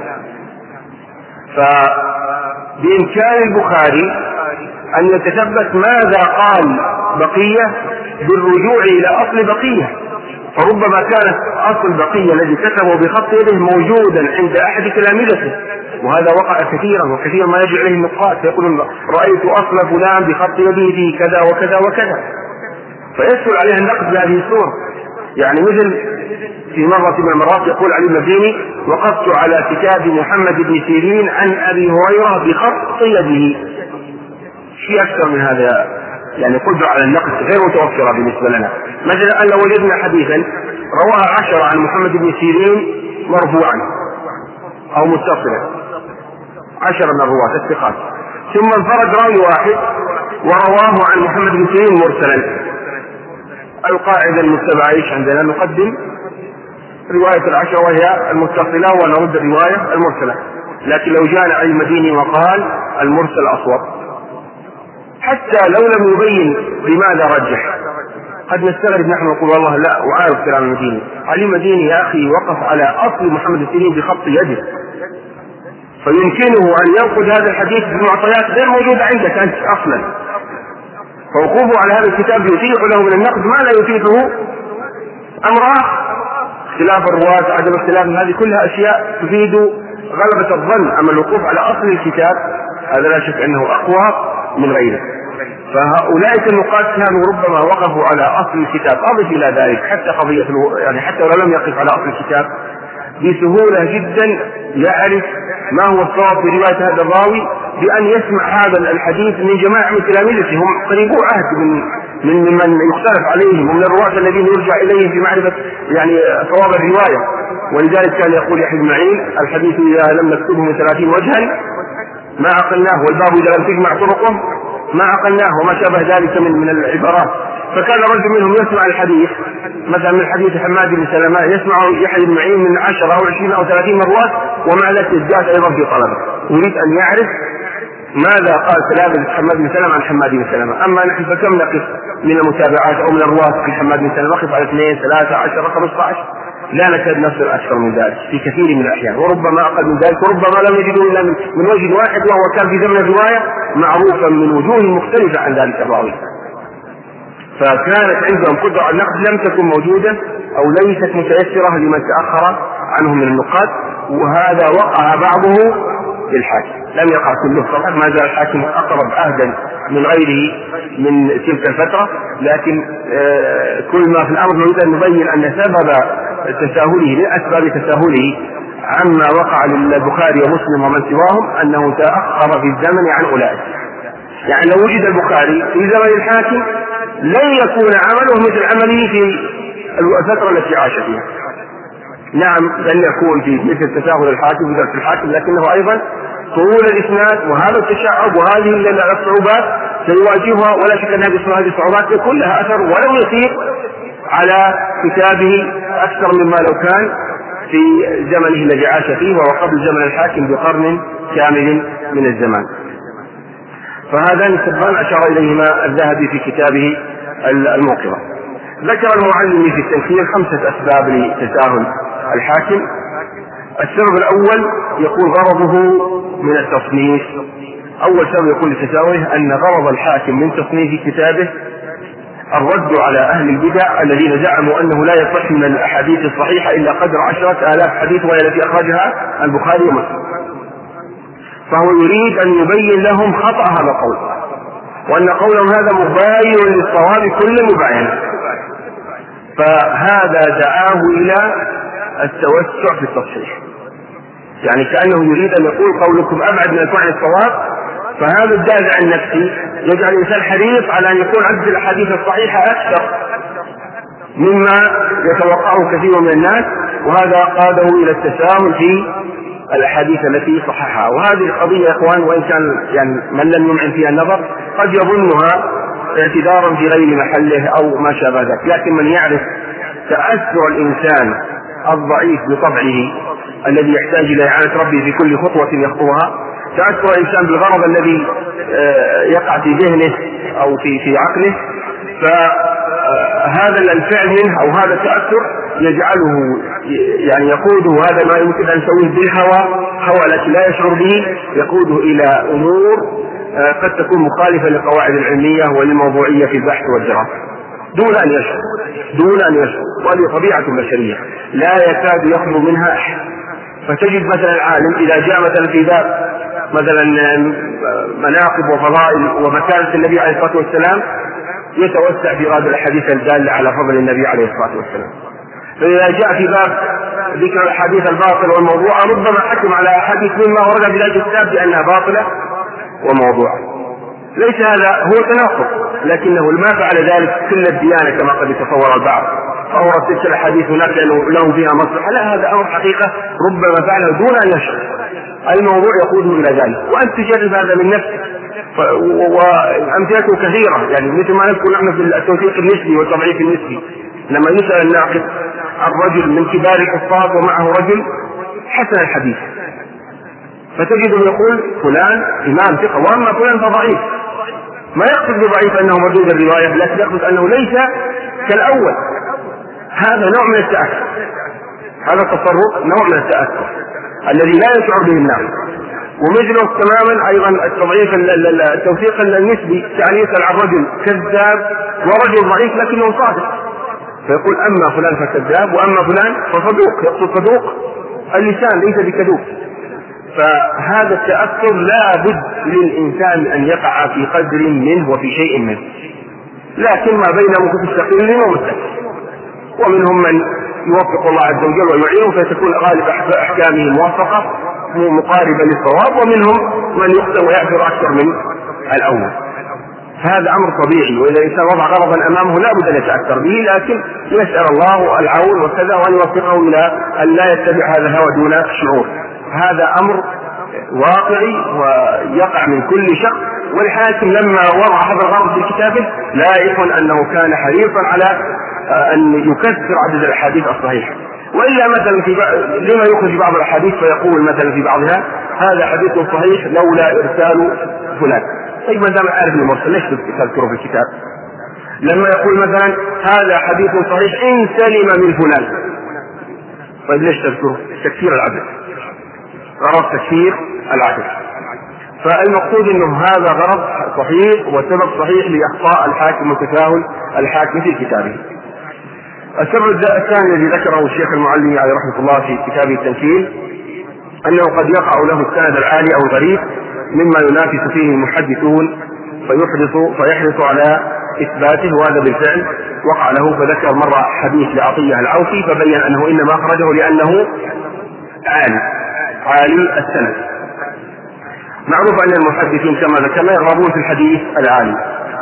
فبإمكان البخاري أن يتثبت ماذا قال بقية بالرجوع إلى أصل بقية، فربما كانت أصل بقية الذي كتبه بخط يده موجودا عند أحد تلاميذته، وهذا وقع كثيرا وكثيرا ما يجي إليه النقاد فيقولون رأيت أصل فلان بخط يده في كذا وكذا وكذا، فيسهل عليه النقد بهذه الصورة. يعني مثل في مرة من المرات يقول علي المديني وقفت على كتاب محمد بن سيرين عن أبي هريرة بخط يده، شيء أكثر من هذا يعني قدرة على النقد غير متوفرة بالنسبة لنا. مثلا أن لو وجدنا حديثا رواه عشرة عن محمد بن سيرين مرفوعا أو متصلا، عشرة من الرواة الثقات، ثم انفرد راوي واحد ورواه عن محمد بن سيرين مرسلا، القاعدة المتبعة ايش عندنا؟ نقدم رواية العشرة وهي المتصلة ونرد الرواية المرسلة. لكن لو جاءنا علي المديني وقال المرسل أصوب، حتى لو لم يبين لماذا رجح قد نستغرب نحن ونقول والله لا وعارف كلام المديني. علي المديني يا أخي وقف على أصل محمد بن سيرين بخط يده، فيمكنه أن ينقد هذا الحديث بمعطيات غير موجودة عندك أنت أصلا، فوقوفه على هذا الكتاب يتيح له من النقد ما لا يتيحه أمره، اختلاف الرواة عدم اختلاف، هذه كلها أشياء تفيد غلبة الظن. أما الوقوف على أصل الكتاب هذا لا شك أنه أقوى من غيره. فهؤلاء النقاد كانوا ربما وقفوا على أصل الكتاب. أضف إلى ذلك حتى قضية يعني حتى ولو لم يقف على أصل الكتاب بسهولة جدا يعرف ما هو الصواب في رواية هذا الراوي بأن يسمع هذا الحديث من جماعة من تلاميذه هم قريبو عهد من من من يختلف عليهم ومن الرواة الذين يرجع إليهم في معرفة يعني صواب الرواية. ولذلك كان يقول يحيى بن معين الحديث إذا لم نكتبه من ثلاثين وجها ما عقلناه، والباب إذا لم تجمع طرقه ما عقلناه، وما شابه ذلك من من العبارات. فكان رجل منهم يسمع الحديث مثلا من حديث حماد بن سلمة يسمع يحيى بن معين من عشرة أو عشرين أو ثلاثين مرات، ومع ذلك يزداد أيضا في طلبه يريد أن يعرف ماذا قال كلام حماد بن سلمة عن حماد بن سلمة. أما نحن فكم نقف من المتابعات أو من الرواة في حماد بن سلمة؟ نقف على اثنين ثلاثة عشرة خمسة عشر، لا نكاد نصل أكثر من ذلك في كثير من الأحيان، وربما أقل من ذلك، وربما لم يجدوا إلا من وجه واحد وهو كان في زمن الرواية معروفا من وجوه مختلفة عن ذلك الراوي. فكانت عندهم قدرة على النقد لم تكن موجودة أو ليست متيسرة لمن تأخر عنهم من النقاد، وهذا وقع بعضه للحاكم، لم يقع كله طبعا، ما زال الحاكم أقرب عهدا من غيره من تلك الفترة، لكن آه كل ما في الأمر نريد أن نبين أن سبب تساهله لأسباب تساهله عما وقع للبخاري ومسلم ومن سواهم أنه تأخر في الزمن عن أولئك. يعني لو وجد البخاري في زمن الحاكم لن يكون عمله مثل عمله في الفترة التي عاش فيها. نعم لن يكون في مثل تساهل الحاكم في ذات الحاكم، لكنه أيضا طول الإسناد وهذا التشعب وهذه الصعوبات سيواجهها، ولا شك أن هذه الصعوبات يكون لها أثر ولو يسير على كتابه أكثر مما لو كان في زمنه الذي عاش فيه وهو قبل زمن الحاكم بقرن كامل من الزمان. فهذان السببان أشار إليهما الذهبي في كتابه الموقظة. ذكر المعلم في التنكير خمسة أسباب لتساهل الحاكم. السبب الأول يكون غرضه من التصنيف. أول سبب يكون لتساهله أن غرض الحاكم من تصنيف كتابه الرد على أهل البدع الذين زعموا أنه لا يصح من الأحاديث الصحيحة إلا قدر عشرة آلاف حديث وهي التي أخرجها البخاري ومسلم، فهو يريد أن يبين لهم خطأ هذا القول، وأن قولهم هذا مباين للصواب كل مباين. فهذا دعاه إلى التوسع في التصحيح، يعني كأنه يريد أن يقول قولكم أبعد من الكون عن الصواب، فهذا الدافع النفسي يجعل الإنسان حريص على أن يكون عدد الأحاديث الصحيحة أكثر مما يتوقعه كثير من الناس، وهذا قاده إلى التساهل في الأحاديث التي صححها. وهذه القضية يا إخوان وإن كان يعني من لم يمعن فيها النظر قد يظنها اعتذارا في غير محله أو ما شابه ذلك، لكن من يعرف تأثر الإنسان الضعيف بطبعه الذي يحتاج إلى إعانة ربه في كل خطوة يخطوها، تأثر الإنسان بالغرض الذي يقع في ذهنه أو في في عقله، فهذا الفعل منه أو هذا التأثر يجعله يعني يقوده، هذا ما يمكن أن نسويه بالهوى، هوى التي لا يشعر به، يقوده إلى أمور قد تكون مخالفة للقواعد العلمية وللموضوعية في البحث والدراسة دون أن يشعر دون أن يشعر وهذه طبيعة بشرية لا يكاد يخلو منها أحد. فتجد مثلا العالم إذا جاء مثلا في باب مثلا مناقب وفضائل ومكانة النبي عليه الصلاة والسلام يتوسع في هذه الأحاديث الدالة على فضل النبي عليه الصلاة والسلام. فإذا جاء في باب ذكر الحديث الباطل والموضوع ربما حكم على أحاديث مما ورد في الكتاب بأنها باطلة وموضوعة. ليس هذا هو تناقض، لكنه ما فعل ذلك كل الديانة كما قد يتصور البعض، فأورد تلك الحديث هناك لأنه له فيها مصلحة. لا، هذا أمر حقيقة ربما فعله دون أن يشعر، الموضوع يقوده إلى ذلك، وأنت تجرب هذا من نفسك، وأمثلته كثيرة. يعني مثل ما نذكر نحن في التوثيق النسبي والتضعيف النسبي، لما يسأل الناقد عن رجل من كبار الحفاظ ومعه رجل حسن الحديث، فتجده يقول فلان إمام ثقة وأما فلان فضعيف، ما يقصد بضعيف أنه مردود الرواية، لكن يقصد أنه ليس كالأول. هذا نوع من التأثر، هذا التصرف نوع من التأثر الذي لا يشعر به الناس. ومثله تماما أيضا التضعيف التوثيق النسبي، يعني يسأل عن رجل كذاب ورجل ضعيف لكنه صادق، فيقول أما فلان فكذاب وأما فلان فصدوق، يقصد صدوق اللسان ليس بكذوب. فهذا التأثر لا بد للإنسان أن يقع في قدر منه وفي شيء منه، لكن ما بين مستقل ومستقل. ومنهم من يوفق الله عز وجل ويعينه فتكون غالب أحكامه موافقة مقاربة للصواب، ومنهم من يخطئ ويأثر أكثر من الأول. هذا أمر طبيعي، وإذا الإنسان وضع غرضا أمامه لا بد أن يتأثر به، لكن يسأل الله العون وكذا وأن يوفقه إلى أن لا يتبع هذا الهوى دون شعور. هذا أمر واقعي ويقع من كل شخص. والحاكم لما وضع هذا الغرض في كتابه لا يكون أنه كان حريصا على أن يكثر عدد الأحاديث الصحيحة، وإلا مثلا في لما يخرج بعض الأحاديث فيقول مثلا في بعضها هذا حديث صحيح لولا إرسال فلان. طيب ما دام عارف المرسل ليش تذكره في الكتاب؟ لما يقول مثلا هذا حديث صحيح إن سلم من فلان، طيب ليش تذكره؟ تكثير العدد، غرض تكثير العدد. فالمقصود انه هذا غرض صحيح وسبب صحيح لاخطاء الحاكم وتساهل الحاكم في كتابه. السبب الثاني الذي ذكره الشيخ المعلمي عليه رحمه الله في كتابه التمثيل انه قد يقع له السند العالي او الغريب مما ينافس فيه المحدثون فيحرص فيحرص على اثباته، وهذا بالفعل وقع له. فذكر مره حديث لعطية العوفي فبين انه انما اخرجه لانه عالي عالي السند. معروف أن المحدثين كما ذكرنا يرغبون في الحديث العالي،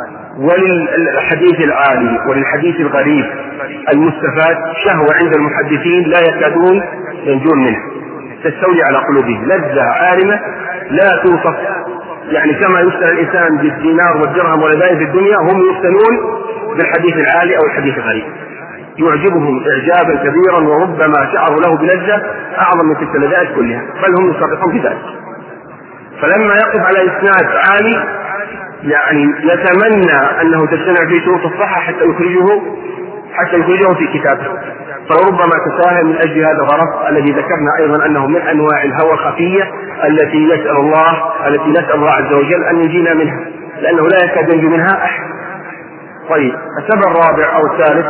وللحديث العالي وللحديث الغريب المستفاد شهوة عند المحدثين لا يكادون ينجون منه، تستولي على قلوبهم لذة عارمة لا توصف. يعني كما يفتن الإنسان بالدينار والدرهم والهدايا في الدنيا، هم يفتنون بالحديث العالي أو الحديث الغريب، يعجبهم إعجابا كبيرا وربما شعروا له بلذة أعظم من تلك اللذات كلها، بل هم يصرحون بذلك. فلما يقف على إسناد عالي يعني يتمنى أنه تجتمع فيه شروط الصحة حتى يخرجه حتى يخرجه في كتابه، فربما تساهل من أجل هذا الغرض الذي ذكرنا أيضا أنه من أنواع الهوى الخفية التي يسأل الله التي نسأل الله عز وجل أن ينجينا منها، لأنه لا يكاد ينجو منها أحد. طيب السبب الرابع أو الثالث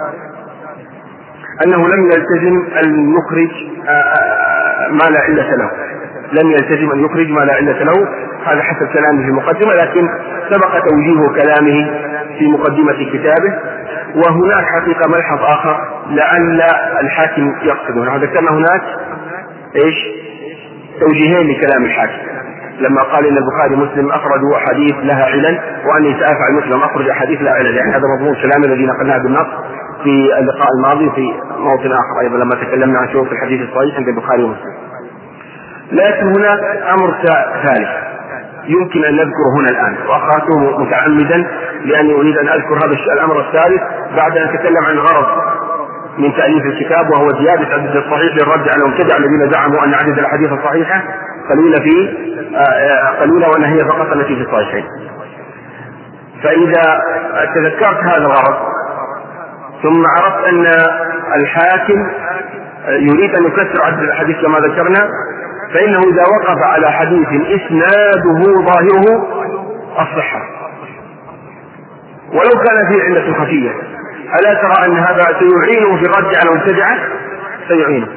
أنه لم يلتزم أن يخرج ما لا علة له، لم يلتزم أن يخرج ما لا علة له، هذا حسب كلامه في المقدمة، لكن سبق توجيه كلامه في مقدمة كتابه. وهناك حقيقة ملحظ آخر لعل الحاكم يقصده، نحن ذكرنا هناك إيش توجيهين لكلام الحاكم لما قال إن البخاري مسلم أخرجوا أحاديث لها علل وأني سأفعل مسلم أخرج أحاديث لها علل، يعني هذا مضمون كلام الذي نقلناه بالنص في اللقاء الماضي في موطن آخر أيضا لما تكلمنا عن شروط الحديث الصحيح عند البخاري ومسلم. لكن هناك أمر ثالث يمكن أن نذكره هنا الآن، وأخرته متعمدا لأني أريد أن أذكر هذا الأمر الثالث بعد أن أتكلم عن الغرض من تأليف الكتاب، وهو زيادة عدد الصحيح للرد على المبتدع الذين زعموا أن عدد الأحاديث الصحيحة قليلة في قليلة وأن هي فقط التي في الصحيحين. فإذا تذكرت هذا الغرض ثم عرفت أن الحاكم يريد أن يكسر عدد الأحاديث كما ذكرنا، فإنه إذا وقف على حديث إسناده ظاهره الصحة ولو كان فيه علة خفية، ألا ترى أن هذا سيعينه في الرد على المبتدعة؟ سيعينه.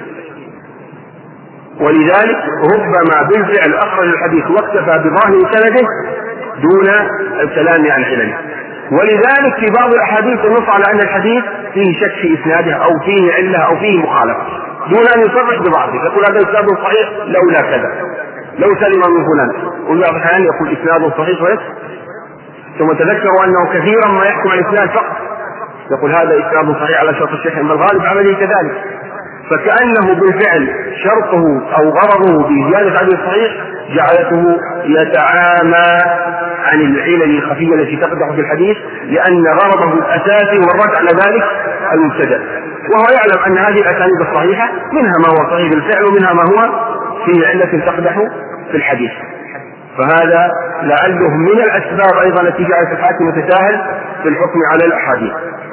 ولذلك ربما بالفعل أخرج الحديث واكتفى بظاهر سنده دون الكلام عن علله. ولذلك في بعض الأحاديث النص على أن الحديث فيه شك في إسناده أو فيه علة أو فيه مخالفة دون أن يصرح ببعضه، يقول هذا إسناد صحيح لولا كذا، لو سلم من فلان، وبعض الأحيان يقول إسناد صحيح ويس. ثم تذكروا أنه كثيرا ما يحكم على الإسناد فقط، يقول هذا إسناد صحيح على شرط الشيخ، بل الغالب عمله كذلك. فكأنه بالفعل شرطه أو غرضه بزيادة عدد الصحيح جعلته يتعامى عن العلل الخفية التي تقدح في الحديث، لأن غرضه الأساسي هو الرد على ذلك المبتدع، وهو يعلم أن هذه الأسانيد الصحيحة منها ما هو صحيح بالفعل ومنها ما هو فيه علة تقدح في الحديث. فهذا لعله من الأسباب أيضا التي جعلت الحاكم يتساهل في الحكم على الأحاديث.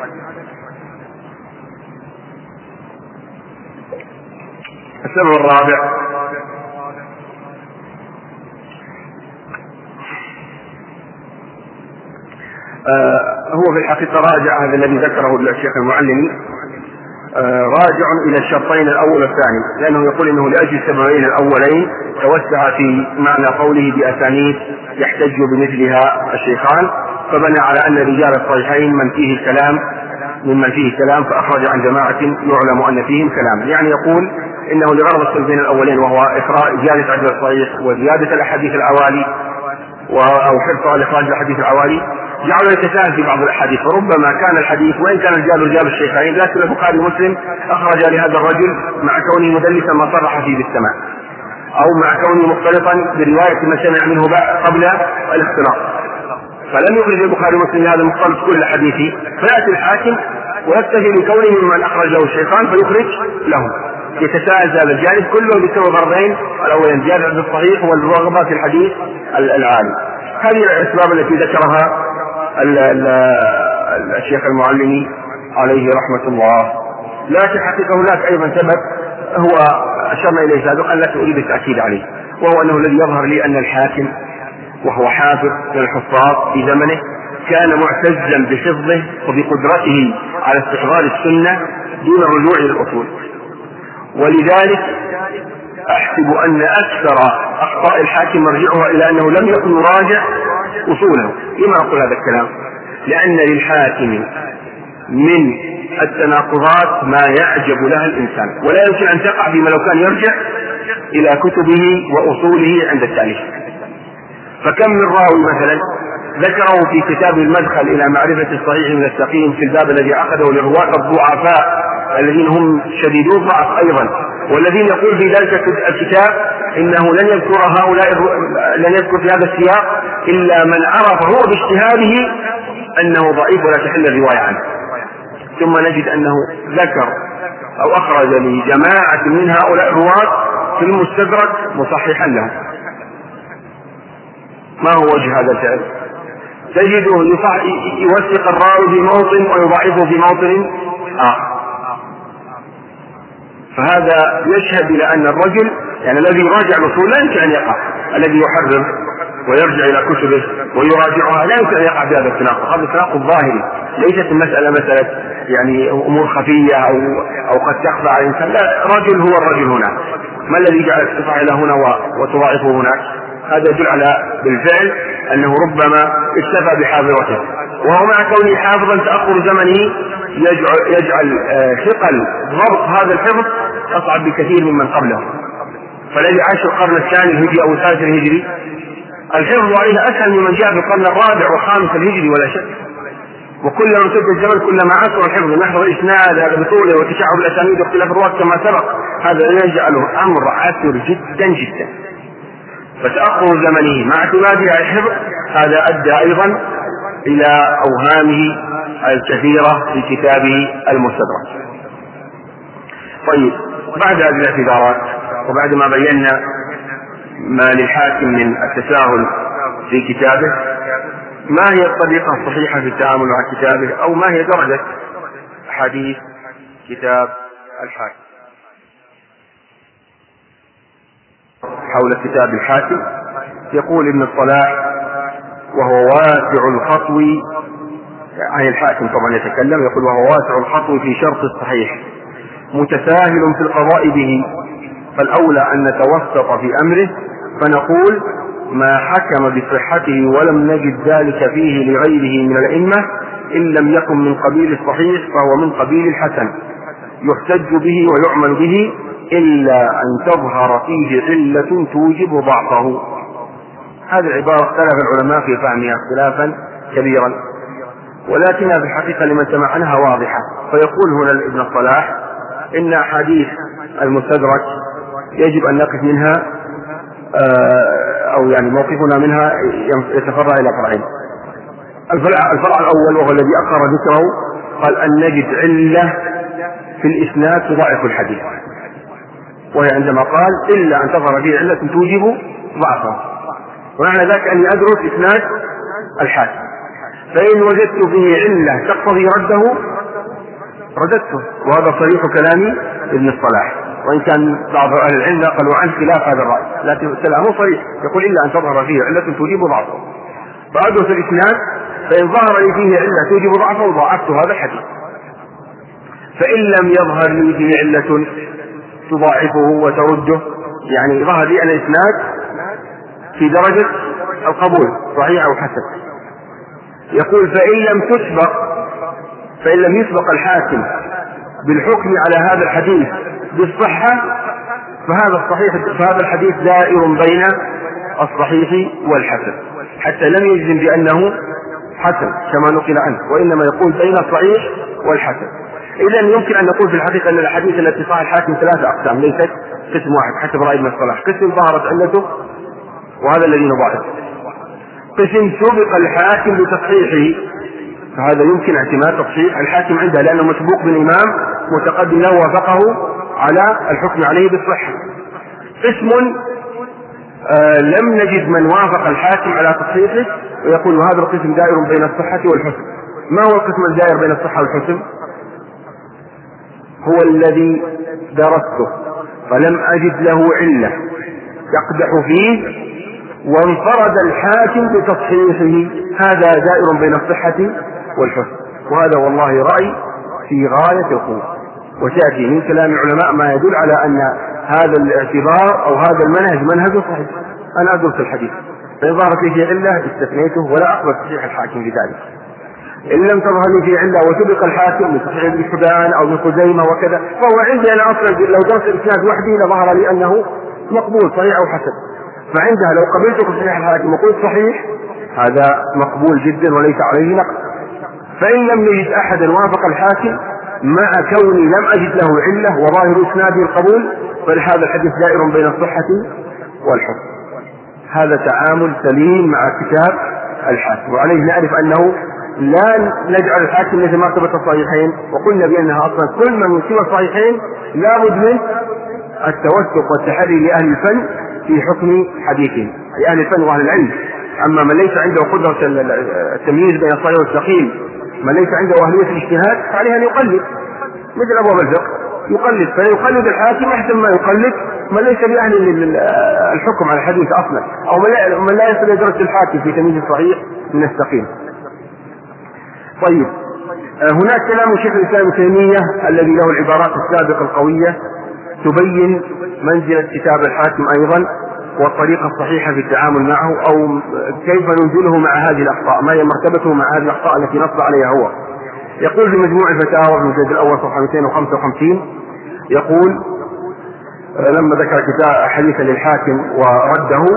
السبب الرابع آه هو في الحقيقة راجع هذا الذي ذكره الشيخ المعلمي آه راجع إلى الشرطين الأول والثاني، لأنه يقول إنه لأجل السببين الأولين توسع في معنى قوله بأسانيد يحتج بمثلها الشيخان، فبنى على أن رجال الصحيحين من فيه كلام ممن فيه كلام، فأخرج عن جماعة يعلم أن فيهم كلام. يعني يقول إنه لغرض السببين الأولين، وهو إخراج زيادة عدد الصحيح وزيادة الأحاديث العوالي أو حرص على إخراج الأحاديث العوالي، جعلوا يتساهل في بعض الأحاديث. فربما كان الحديث وإن كان رجال رجال الشيخين، لكن البخاري ومسلم أخرج لهذا الرجل مع كونه مدلسا ما صرح فيه بالسماع، أو مع كونه مختلطا برواية ما سمع منه قبل الاختلاط، فلم يخرج البخاري ومسلم هذا المختلط كل حديثه، فيأتي الحاكم ويكتفي بكونه ممن أخرج له الشيطان فيخرج له، يتساءل هذا الجانب كله بسبب غرضين الأولين زيادة عدد الصحيح والرغبة في الحديث العالي. هذه الأسباب التي ذكرها ال ال الشيخ المعلمي عليه رحمة الله. لكن حقيقة هناك أيضا سبب هو أشرنا إليه سابقا لكن أريد التأكيد عليه، وهو أنه الذي يظهر لي أن الحاكم وهو حافظ من الحفاظ في زمنه كان معتزا بحفظه وبقدرته على استحضار السنة دون الرجوع إلى الأصول. ولذلك أحسب أن أكثر أخطاء الحاكم مرجعها إلى أنه لم يكن يراجع أصوله. لما أقول هذا الكلام؟ لأن للحاكم من التناقضات ما يعجب لها الإنسان، ولا يمكن أن تقع فيما لو كان يرجع إلى كتبه وأصوله عند التأليف. فكم من راوي مثلا ذكره في كتاب المدخل إلى معرفة الصحيح من السقيم في الباب الذي عقده للرواة الضعفاء الذين هم شديدو الضعف أيضا، والذين يقول في ذلك الكتاب إنه لن يذكر هؤلاء لن يذكر في هذا السياق إلا من عرف هو باجتهاده أنه ضعيف ولا تحل الرواية عنه. ثم نجد أنه ذكر أو أخرج لجماعة من هؤلاء الرواة في المستدرك مصححا لهم. ما هو وجه هذا الفعل؟ تجده يوثق الراوي في موطن ويضعفه في موطن آخر. فهذا يشهد إلى أن الرجل يعني الذي يراجع الأصول لا يمكن أن يقع، الذي يحرر ويرجع إلى كتبه ويراجعها لا يمكن أن يقع بهذا التناقض. هذا التناقض ظاهري، ليست المسألة مسألة يعني أمور خفية أو أو قد تخفى على الإنسان، لا، رجل هو الرجل هنا. ما الذي جعلك تفعل هنا وتضاعفه هناك؟ هذا يدل على بالفعل أنه ربما اكتفى بحاضرته، وهو مع كونه حافظا تأخر زمنه يجعل, يجعل ثقل ضبط هذا الحفظ أصعب بكثير ممن قبله. فالذي عاش القرن الثاني الهجري أو الثالث الهجري الحفظ عليه أسهل ممن جاء في القرن الرابع والخامس الهجري ولا شك. وكلما امتد الزمن كلما عصر الحفظ، نحو الإسناد هذا بطوله وتشعب الأسانيد واختلاف الرواة كما سبق، هذا يجعله أمر عسر جدا جدا. فتأخر زمنه مع اعتماده على الحفظ هذا أدى أيضا إلى أوهامه الكثيرة في كتابه المستدرك. طيب، بعد هذه الاعتذارات وبعد ما بينا ما للحاكم من التساهل في كتابه، ما هي الطريقة الصحيحة في التعامل مع كتابه، أو ما هي درجة حديث كتاب الحاكم؟ حول كتاب الحاكم يقول ابن الصلاح: وهو واسع الخطو، عن الحاكم طبعا يتكلم، يقول: وهو واسع الخطو في شرط الصحيح متساهل في القضاء به، فالأولى أن نتوسط في أمره فنقول: ما حكم بصحته ولم نجد ذلك فيه لغيره من الأئمة إن لم يكن من قبيل الصحيح فهو من قبيل الحسن، يحتج به ويعمل به إلا أن تظهر فيه علة توجب ضعفه. هذه العبارة اختلف العلماء في فهمها اختلافا كبيرا، ولكنها في الحقيقة لمن سمع عنها واضحة. فيقول هنا ابن الصلاح إن أحاديث المستدرك يجب أن نقف منها أو يعني موقفنا منها يتفرع إلى فرعين. الفرع الأول وهو الذي أخر ذكره، قال أن نجد علة في الإسناد تضاعف الحديث، وهي عندما قال: إلا أن تظهر فيه علة توجب ضعفه، ومعنى ذلك أن أدرس إسناد الحاكم، فإن وجدت فيه علة تقتضي رده رددته، وهذا صريح كلام ابن الصلاح، وإن كان بعض أهل العلم قالوا عن خلاف هذا الرأي، لكن كلامه صريح، يقول: إلا أن تظهر فيه علة توجب ضعفه، فأدرس الإسناد، فإن ظهر لي فيه علة توجب ضعفه ضاعفت هذا الحديث، فإن لم يظهر لي فيه علة تضاعفه وترده، يعني ظهر لي الإسناد في درجة القبول صحيح أو حسن، يقول: فإن لم تسبق فإن لم يسبق الحاكم بالحكم على هذا الحديث بالصحة فهذا الصحيح فهذا الحديث دائر بين الصحيح والحسن، حتى لم يجزم بأنه حسن كما نقل عنه، وإنما يقول بين الصحيح والحسن. إذا يمكن أن نقول في الحقيقة أن الحديث التي صح الحاكم ثلاثة أقسام، ليست قسم واحد حسب رأي ابن الصلاح. قسم ظهرت علته وهذا الذي نضاعف، قسم سبق الحاكم بتصحيحه، فهذا يمكن اعتماد تصحيح الحاكم عنده لأنه مسبوق بالإمام متقدم له وافقه على الحكم عليه بالصحة. قسم آه لم نجد من وافق الحاكم على تصحيحه، ويقول: هذا القسم دائر بين الصحة والحسن. ما هو القسم الدائر بين الصحة والحسن؟ هو الذي درسته فلم أجد له علة يقدح فيه وانفرد الحاكم بتصحيحه، هذا دائر بين الصحة والحسن، وهذا والله رأي في غاية القوة، وتأتي من كلام العلماء ما يدل على أن هذا الاعتبار أو هذا المنهج منهج صحيح. أنا أدرس الحديث فإن ظهرت لي فيه علة استثنيته ولا أقبل تصحيح الحاكم بذلك، إن لم تظهر لي فيه علة وسبق الحاكم من تصحيح ابن حبان أو من خزيمة وكذا، فهو عندي أنا أصلا لو درس الإسناد وحدي لظهر لي أنه مقبول صحيح أو حسن، فعندها لو قبلت تصحيح الحاكم وقلت صحيح هذا مقبول جدا وليس عليه نقص. فإن لم نجد أحدا وافق الحاكم مع كوني لم أجد له علة وظاهر إسناده القبول، فهذا الحديث دائر بين الصحة والحسن. هذا تعامل سليم مع كتاب الحاكم، وعليه نعرف أنه لا نجعل الحاكم مثل مرتبة الصحيحين، وقلنا بأنها أصلا كل من سوى الصحيحين لا بد من التوثق والتحري لأهل الفن في حكم حديثهم، أي أهل الفن وأهل العلم. أما من ليس عنده قدرة التمييز بين الصحيح والسقيم، من ليس عنده أهلية الاجتهاد، فعليه أن يقلد مثل أبواب الفقه، يقلد فيقلد الحاكم أحسن ما يقلد من ليس بأهل الحكم على الحديث أصلا، أو من لا يستطيع درجة الحاكم في تمييز الصحيح من السقيم. طيب، هناك كلام شيخ الإسلام ابن تيمية الذي له العبارات السابقة القوية تبين منزلة كتاب الحاكم أيضا والطريقة الصحيحة في التعامل معه، أو كيف ننزله مع هذه الأخطاء، ما هي مرتبته مع هذه الأخطاء التي نص عليها هو. يقول في مجموع الفتاوى في الجزء الأول صفحة مئتين وخمسة وخمسين، يقول لما ذكر كتاب حديثا للحاكم ورده،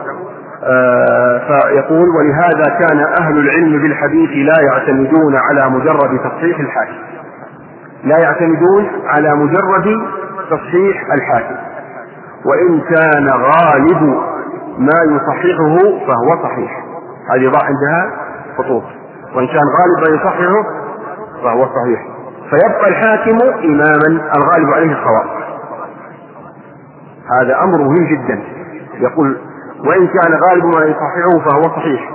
فيقول: ولهذا كان أهل العلم بالحديث لا يعتمدون على مجرد تصحيح الحاكم لا يعتمدون على مجرد تصحيح الحاكم وإن كان غالب ما يصححه فهو صحيح. هذه ضع عندها خطوط، وإن كان غالب ما يصححه فهو صحيح. فيبقى الحاكم إماما الغالب عليه الصواب. هذا أمر مهم جدا. يقول وإن كان غالب ما يصححه فهو صحيح.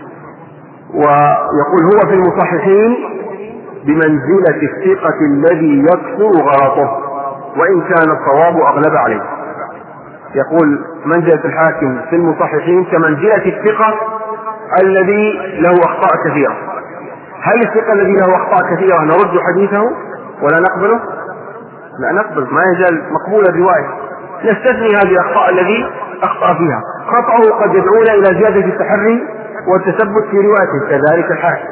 ويقول هو في المصححين بمنزلة الثقة الذي يكثر غلطه وإن كان الصواب أغلب عليه. يقول منزلة الحاكم في المصححين كمنزلة الثقة الذي له أخطاء كثيرة. هل الثقة الذي له أخطاء كثيرة نرد حديثه ولا نقبله؟ لا نقبل، ما يزال مقبول الرواية، نستثني هذه الأخطاء الذي أخطأ فيها. خطأه قد يدعون إلى زيادة التحري والتثبت في روايته، كذلك الحاكم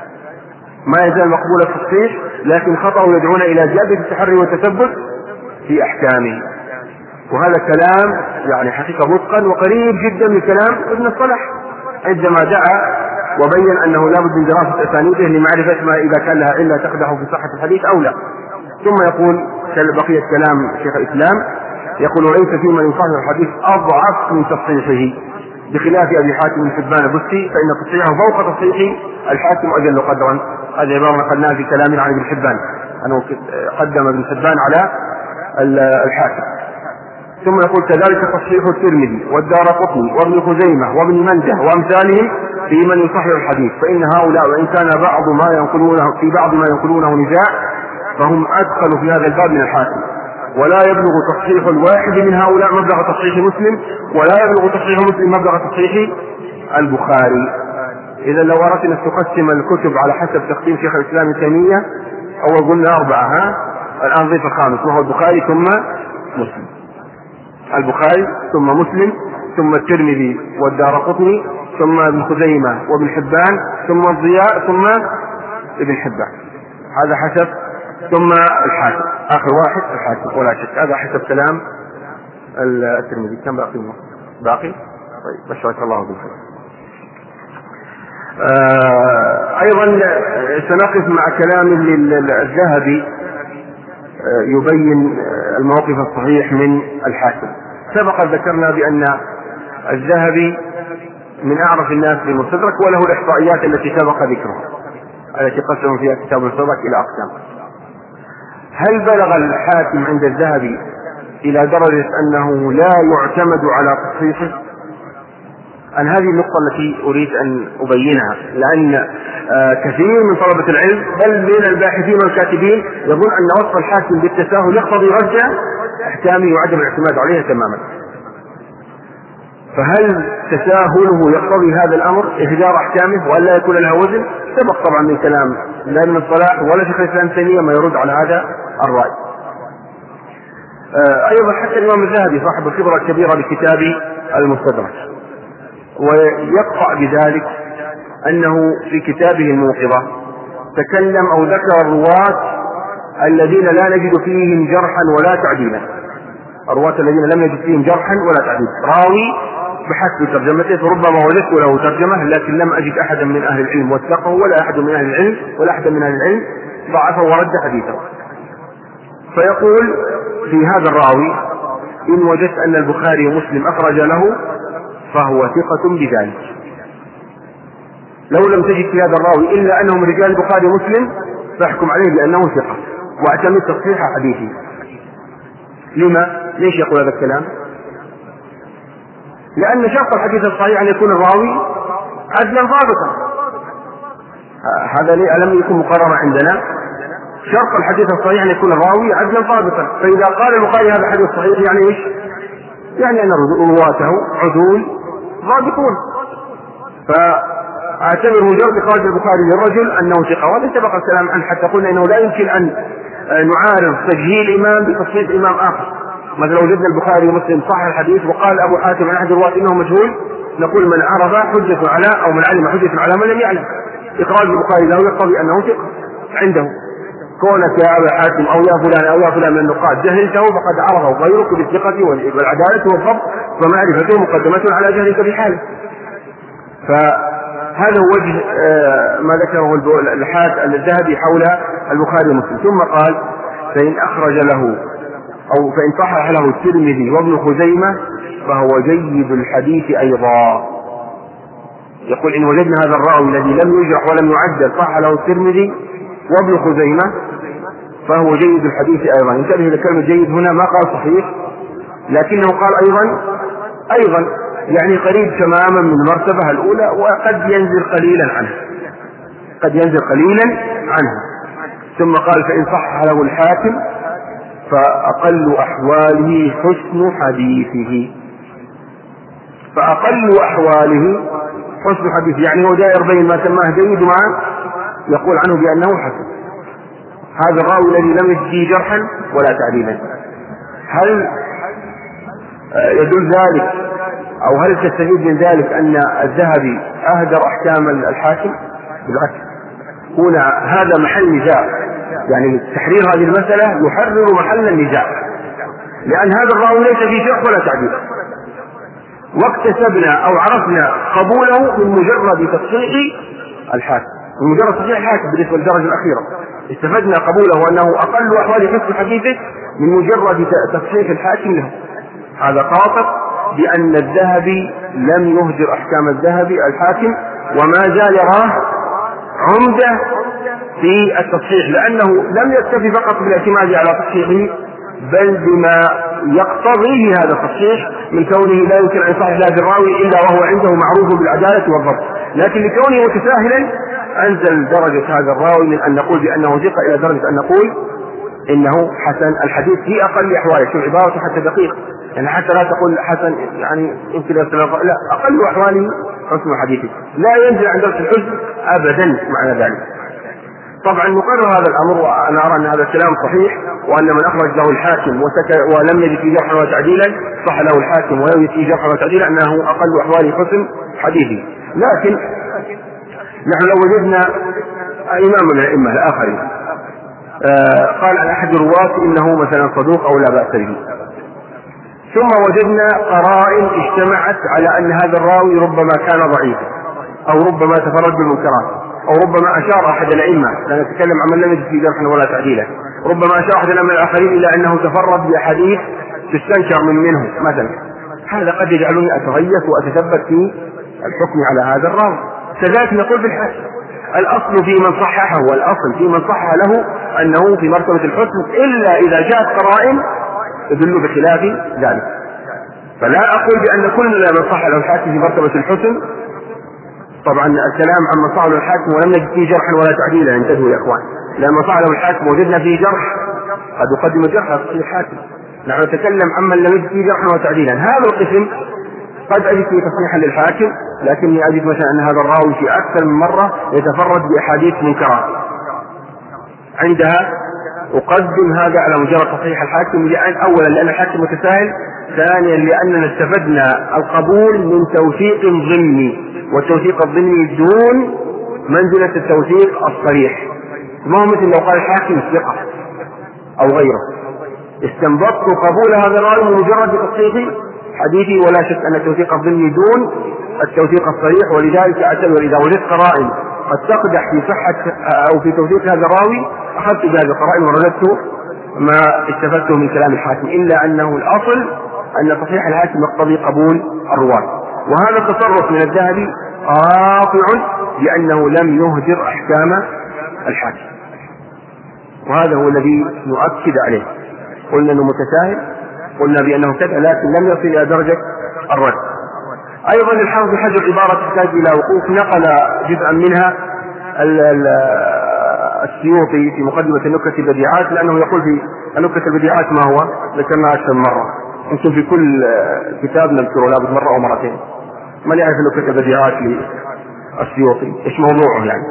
ما يزال مقبول التصحيح، لكن خطأه يدعون إلى زيادة التحري والتثبت في أحكامه. وهذا كلام يعني حقيقة متقن وقريب جدا من كلام ابن الصلاح عندما دعا وبين أنه لا بد من دراسة أسانيده لمعرفة ما إذا كان لها علة تقدح في صحة الحديث أو لا. ثم يقول بقية كلام شيخ الإسلام، يقول وليس في من يصحح الحديث أضعف من تصحيحه بخلاف أبي حاتم بن حبان البستي فإن تصحيحه فوق تصحيح الحاكم أجل قدرا. هذه عبارة نقلناها في كلامنا عن ابن حبان أنه قدم ابن حبان على الحاكم. ثم يقول كذلك تصحيح الترمذي والدارقطني وابن خزيمة وابن منده وأمثالهم في من يصحح الحديث، فإن هؤلاء وإن كان بعض ما ينقلونه في بعض ما ينقلونه نزاع فهم أدخل في هذا الباب من الحاكم، ولا يبلغ تصحيح الواحد من هؤلاء مبلغ تصحيح مسلم، ولا يبلغ تصحيح مسلم مبلغ تصحيح البخاري. إذا لو أردت أن تقسم الكتب على حسب تقسيم شيخ الإسلام ابن تيمية أول قلنا أربعة، ها الآن ضيف الخامس وهو البخاري ثم مسلم، البخاري ثم مسلم ثم الترمذي والدارقطني ثم ابن خزيمة وابن حبان ثم الضياء ثم ابن حبان، هذا حسب، ثم الحاكم آخر واحد الحاكم ولا شك. هذا حسب كلام الترمذي. كم باقي باقي طيب بشرك الله بالخير. آه أيضا سنقف مع كلام الذهبي يبين الموقف الصحيح من الحاكم. سبق ذكرنا بأن الذهبي من أعرف الناس بالمستدرك وله الإحصائيات التي سبق ذكرها التي قسم فيها كتاب المستدرك إلى أقسام. هل بلغ الحاكم عند الذهبي إلى درجة أنه لا يعتمد على تصحيحه؟ أن هذه النقطة التي أريد أن أبينها، لأن آه كثير من طلبة العلم بل من الباحثين والكاتبين يظن أن وصف الحاكم بالتساهل يقتضي رجع أحكامه وعدم الاعتماد عليها تماما. فهل تساهله يقتضي هذا الأمر إهدار أحكامه وأن لا يكون لها وزن؟ سبق طبعا من كلام لا ابن الصلاح ولا شيخ الإسلام ابن تيمية ما يرد على هذا الرأي. آه أيضا حتى الإمام الذهبي صاحب الخبرة الكبيرة بكتاب المستدرك، ويقطع بذلك أنه في كتابه الموقظة تكلم أو ذكر الرواة الذين لا نجد فيهم جرحا ولا تعديلا، الرواة الذين لم نجد فيهم جرحا ولا تعديلا، راوي بحسب ترجمته فربما وجدت له ترجمة لكن لم أجد أحدا من أهل العلم وثقه ولا أحد من أهل العلم ولا أحد من أهل العلم ضعفه ورد حديثه. فيقول في هذا الراوي إن وجدت أن البخاري ومسلم أخرج له فهو ثقة بذلك. لو لم تجد في هذا الراوي إلا أنهم رجال البخاري ومسلم فاحكم عليه بأنه ثقة واعتمد تصحيح حديثه. لما؟ ليش يقول هذا الكلام؟ لأن شرط الحديث الصحيح أن يكون الراوي عدلا ضابطا، هذا ألم يكن مقررا عندنا؟ شرط الحديث الصحيح أن يكون الراوي عدلا ضابطا، فإذا قال البخاري هذا الحديث صحيح يعني إيش؟ يعني أن رواته عدول ضابطون، فاعتبر مجرد إخراج البخاري للرجل أنه ثقة. وهذا سبق الكلام عنه حتى قلنا أنه لا يمكن أن نعارض تجهيل إمام بتصحيح إمام آخر. مثلا لو وجدنا البخاري ومسلم صحح الحديث وقال أبو حاتم عن أحد الرواة إنه مجهول، نقول من عرف حجة على أو من علم حجة على من لم يعلم. إخراج البخاري له يقتضي أنه ثقة عنده. كونك يا أبا حاتم أو يا فلان أو يا فلان من النقاد جهلته فقد عرفه غيرك بالثقة والعدالة والضبط، فمعرفته مقدمة على جهلك بحاله. فهذا هو وجه ما ذكره الذهبي حول البخاري ومسلم. ثم قال فإن أخرج له أو فإن صحح له الترمذي وابن خزيمة فهو جيد الحديث أيضا. يقول إن وجدنا هذا الراوي الذي لم يجرح ولم يعدل صح له الترمذي وابن خزيمة فهو جيد الحديث أيضا. انتبه إلى كلمة جيد هنا، ما قال صحيح لكنه قال أيضا أيضا يعني قريب تماما من المرتبة الأولى، وقد ينزل قليلا عنها قد ينزل قليلا عنها ثم قال فإن صح له الحاكم فأقل أحواله حسن حديثه. فأقل أحواله حسن حديثه، يعني هو دائر بين ما سماه جيد وما يقول عنه بأنه حسن. هذا الراوي الذي لم يجد جرحا ولا تعديلا، هل يدل ذلك أو هل تستفيد من ذلك أن الذهبي أهدر أحكام الحاكم؟ بالعكس، هنا هذا محل نزاع، يعني تحرير هذه المسألة يحرر محل النزاع، لأن هذا الراوي ليس فيه جرح ولا تعديل، واكتسبنا أو عرفنا قبوله من مجرد تصحيح الحاكم، من مجرد تصحيح الحاكم بالنسبة للدرجة الأخيرة استفدنا قبوله أنه أقل أحوال حسن حديثه من مجرد تصحيح الحاكم له. هذا قاطع بأن الذهبي لم يهدر أحكام الذهبي الحاكم، وما زال يراه عمدة في التصحيح، لأنه لم يكتفي فقط بالاعتماد على تصحيحه بل بما يقتضيه هذا التصحيح من كونه لا يمكن أن يصحح لا الراوي إلا وهو عنده معروف بالعدالة والضبط، لكن لكونه متساهلا أنزل درجة هذا الراوي من أن نقول بأنه ثقة إلى درجة أن نقول إنه حسن الحديث في أقل أحواله. شو عبارة حتى دقيق، يعني حتى لا تقول حسن يعني يمكن لا، أقل أحواله حسن حديثه، لا ينزل عن درجة الحسن أبدا معنى ذلك. طبعا نقرر هذا الأمر، وأنا أرى أن هذا الكلام صحيح، وأن من أخرج له الحاكم ولم يجد فيه جرحا وتعديلا صح له الحاكم ولم يجد فيه جرحا وتعديلا أنه أقل أحواله حسن حديثه. لكن نحن لو وجدنا إمام من الأئمة الآخرين آه قال عن أحد الرواة إنه مثلا صدوق أو لا بأس به، ثم وجدنا قرائن اجتمعت على أن هذا الراوي ربما كان ضعيفا أو ربما تفرد بالمنكرات أو ربما أشار أحد الأئمة، لا نتكلم عن من لم يجد فيه جرحا ولا تعديلا، ربما أشار أحد الأئمة الآخرين إلى أنه تفرد بأحاديث تستنكر من منه مثلا، هذا قد يجعلني أتغيث وأتثبت في الحكم على هذا الراوي. كذلك نقول بالحسن، الأصل في من صححه والأصل في من صحح له أنه في مرتبة الحسن، إلا إذا جاءت قرائن تدل بخلاف ذلك. فلا أقول بأن كل من صح له الحاكم في مرتبة الحسن، طبعا الكلام عن من صح له الحاكم ولم نجد فيه جرحا ولا تعديلا، انتبهوا يا إخوان، لما صح له الحاكم وجدنا فيه جرح قد يقدم جرحا في الحاكم، نحن نتكلم عن من لم يجد فيه جرحا وتعديلا. هذا القسم قد أجد فيه تصحيحا للحاكم، لكني أجد مثلا أن هذا الراوي في أكثر من مرة يتفرد بأحاديث منكرات، عندها أقدم هذا على مجرد تصحيح الحاكم، لأن أولا لأن الحاكم متساهل، ثانيا لأننا استفدنا القبول من توثيق ضمني، والتوثيق الضمني دون منزلة التوثيق الصريح، ما هو مثل لو قال الحاكم ثقة أو غيره، استنبطت قبول هذا الراوي من مجرد تصحيح حديثي، ولا شك أن التوثيق الضمني دون التوثيق الصريح، ولذلك أعتبر إذا وجدت قرائن قد تقدح في صحة أو في توثيق هذا الراوي أخذت بهذه القرائن ورددت ما استفدته من كلام الحاكم، إلا أنه الأصل أن تصحيح الحاكم يقتضي قبول الرواة. وهذا التصرف من الذهبي قاطع بأنه لم يهدر أحكام الحاكم، وهذا هو الذي نؤكد عليه. قلنا أنه متساهل، قلنا بأنه كذا، لكن لم يصل إلى درجة الرد. أيضا الحافظ بن حجر عبارة تحتاج إلى وقوف، نقل جزءا منها السيوطي في مقدمة النكت البديعات، لأنه يقول في النكت البديعات ما هو ذكرنا أكثر مرة، يمكن في كل كتاب نذكره لابد مرة أو مرتين. من يعرف النكت البديعات للسيوطي إيش موضوعه يعني؟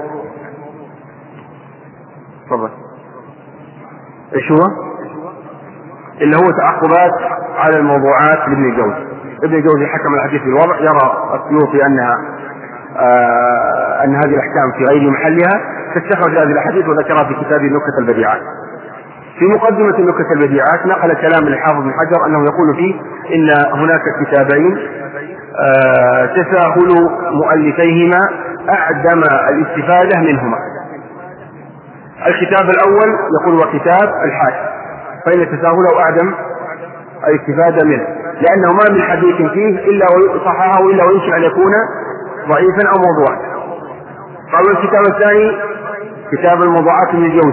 تفضل. إيش هو؟ اللي هو تعقبات على الموضوعات لابن الجوزي. ابن الجوزي حكم الحديث بالوضع، يرى السيوطي أنها آه أن هذه الأحكام في غير محلها، فاستخرج هذه الأحاديث وذكرها في كتاب النكت البديعات. في مقدمة النكت البديعات نقل كلام الحافظ بن حجر أنه يقول فيه إن هناك كتابين آه تساهل مؤلفيهما أعدم الاستفادة منهما. الكتاب الأول يقول وكتاب الحاكم، فإن تساهله أعدم الاستفادة منه، لأنه ما من حديث فيه إلا ويصححه إلا ويمكن أن يكون ضعيفا أو موضوعا. قالوا الكتاب الثاني كتاب الموضوعات من الجوزي،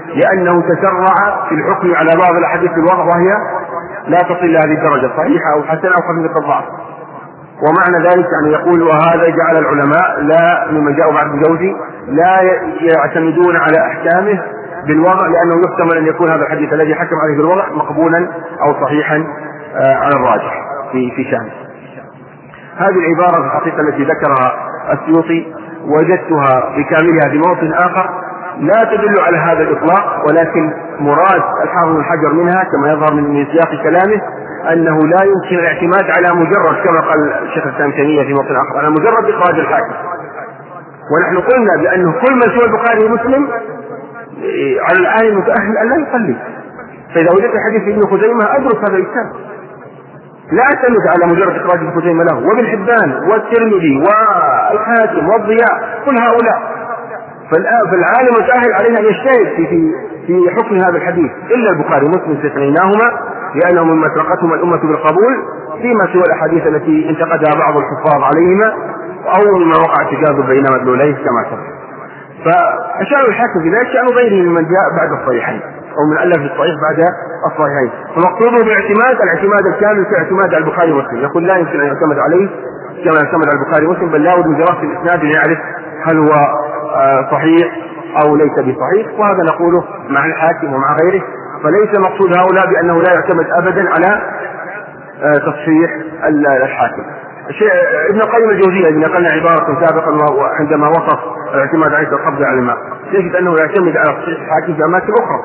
لأنه تسرع في الحكم على بعض الأحاديث بالوضع وهي لا تصل لهذه الدرجة، صحيحة أو حسنة أو خفيفة الضعف. ومعنى ذلك يعني يقول وهذا جعل العلماء لا ممن جاءوا بعد الجوزي لا يعتمدون على أحكامه بالوضع، لأنه يحتمل أن يكون هذا الحديث الذي حكم عليه بالوضع مقبولا أو صحيحا على الراجح في في شأنه. هذه العبارة في الحقيقة التي ذكرها السيوطي وجدتها بكاملها بموطن آخر لا تدل على هذا الإطلاق، ولكن مراد الحافظ بن حجر منها كما يظهر من سياق كلامه أنه لا يمكن الاعتماد على مجرد كما قال الشيخ الإسلام تيمية في موطن آخر على مجرد إخراج الحاكم. ونحن قلنا بأنه كل من سوى البخاري ومسلم على الآن المتأهل أن لا يصلي، فإذا وجدت حديث ابن خزيمة أدرس هذا الإسلام، لا اعتمد على مجرد إخراج ابن خزيمة له، وابن حبان والترمذي والحاكم والضياء كل هؤلاء. فالعالم متأهل علينا أن يجتهد في في في حكم هذا الحديث، إلا البخاري ومسلم استثنيناهما لأنه مما سبقتهم الأمة بالقبول فيما سوى الأحاديث التي انتقدها بعض الحفاظ عليهما أو مما وقع تجاذب بين مدلوليه كما سبق. فأشار الحاكم بذلك شأن غيره ممن جاء بعد الصحيحين أو من ألف الصحيح بعد الصحيحين. فمقصوده باعتماد الاعتماد الكامل في اعتماد البخاري ومسلم، يقول لا يمكن أن يعتمد عليه كما يعتمد على البخاري ومسلم، بل لا بد من دراسة الإسناد ليعرف هل هو صحيح أو ليس بصحيح. وهذا نقوله مع الحاكم ومع غيره. فليس مقصود هؤلاء بأنه لا يعتمد أبدا على تصحيح الحاكم. ابن القيم الجوزية إذا نقلنا عبارة سابقا عندما وصف الاعتماد على القبض على الماء يجد أنه يعتمد على تصحيح الحاكم في أماكن أخرى،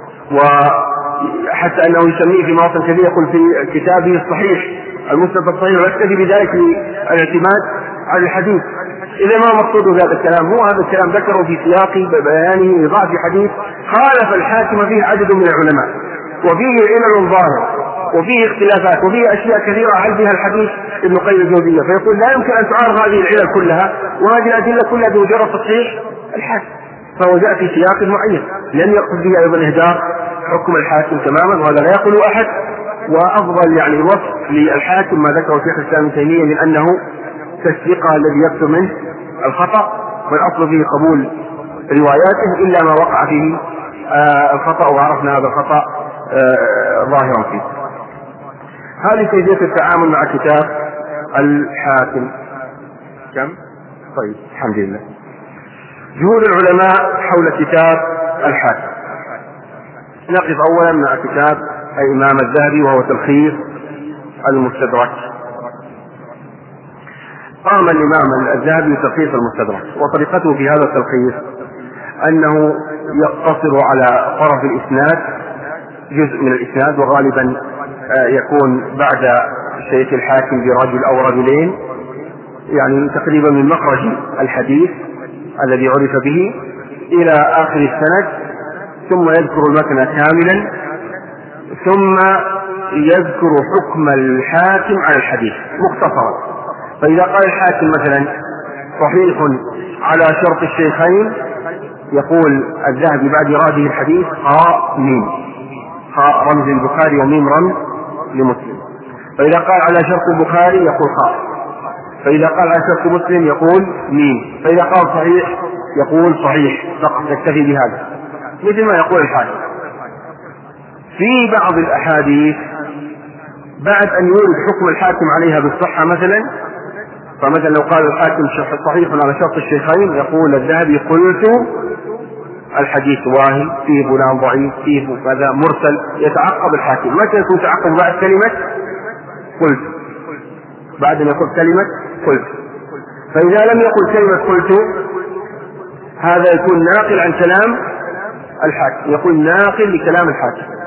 وحتى أنه يسميه في مواطن كثيرة يقول في كتابه الصحيح المسند الصحيح ويكتفي بذلك للاعتماد على الحديث. إذا ما مقصود هذا الكلام هو هذا الكلام ذكره في سياق بيانه لضعف حديث خالف الحاكم فيه عدد من العلماء وفيه علل ظاهر وفيه اختلافات وفيه أشياء كثيرة عن بها الحديث ابن القيم الجوزية، فيقول لا يمكن أن تعارض هذه العلل كلها وهذه الأدلة كلها بمجرد تصحيح الحاكم. فهو جاء في سياق معين لم يقصد به أيضا إهدار حكم الحاكم تماما، وهذا لا يقول أحد. وأفضل يعني وصف للحاكم ما ذكره شيخ الإسلام ابن تيمية من أنه كالثقة الذي يكثر منه الخطأ، والأصل فيه قبول رواياته إلا ما وقع فيه آه الخطأ، وعرفنا هذا الخطأ آه ظاهرا فيه. هذه كيفية التعامل مع كتاب الحاكم. كم؟ طيب الحمد لله. جهود العلماء حول كتاب الحاكم. نقف أولا مع كتاب الإمام الذهبي وهو تلخيص المستدرك. قام الإمام الذهبي بتلخيص المستدرك، وطريقته في هذا التلخيص أنه يقتصر على طرف الإسناد جزء من الإسناد، وغالبا يكون بعد شيخ الحاكم برجل أو رجلين، يعني تقريبا من مخرج الحديث الذي عرف به إلى آخر السند، ثم يذكر المتن كاملا، ثم يذكر حكم الحاكم على الحديث مختصرا. فإذا قال الحاكم مثلا صحيح على شرط الشيخين، يقول الذهبي بعد إراده الحديث خاء ميم، خاء رمز البخاري وميم رمز لمسلم. فإذا قال على شرط البخاري يقول خاء، فإذا قال على شرط مسلم يقول ميم، فإذا قال صحيح يقول صحيح فقط، يكتفي بهذا مثل ما يقول الحاكم. في بعض الأحاديث بعد أن يورد حكم الحاكم عليها بالصحة مثلا، فمثلا لو قال الحاكم صحيح على شرط الشيخين يقول الذهبي قلت الحديث واهي فيه فلان ضعيف فيه كذا مرسل، يتعقب الحاكم. متى يكون تعقب؟ بعد كلمة قلت، بعد ما يقول كلمة قلت. فإذا لم يقل كلمة قلت هذا يكون ناقل عن كلام الحاكم، يكون ناقل لكلام الحاكم.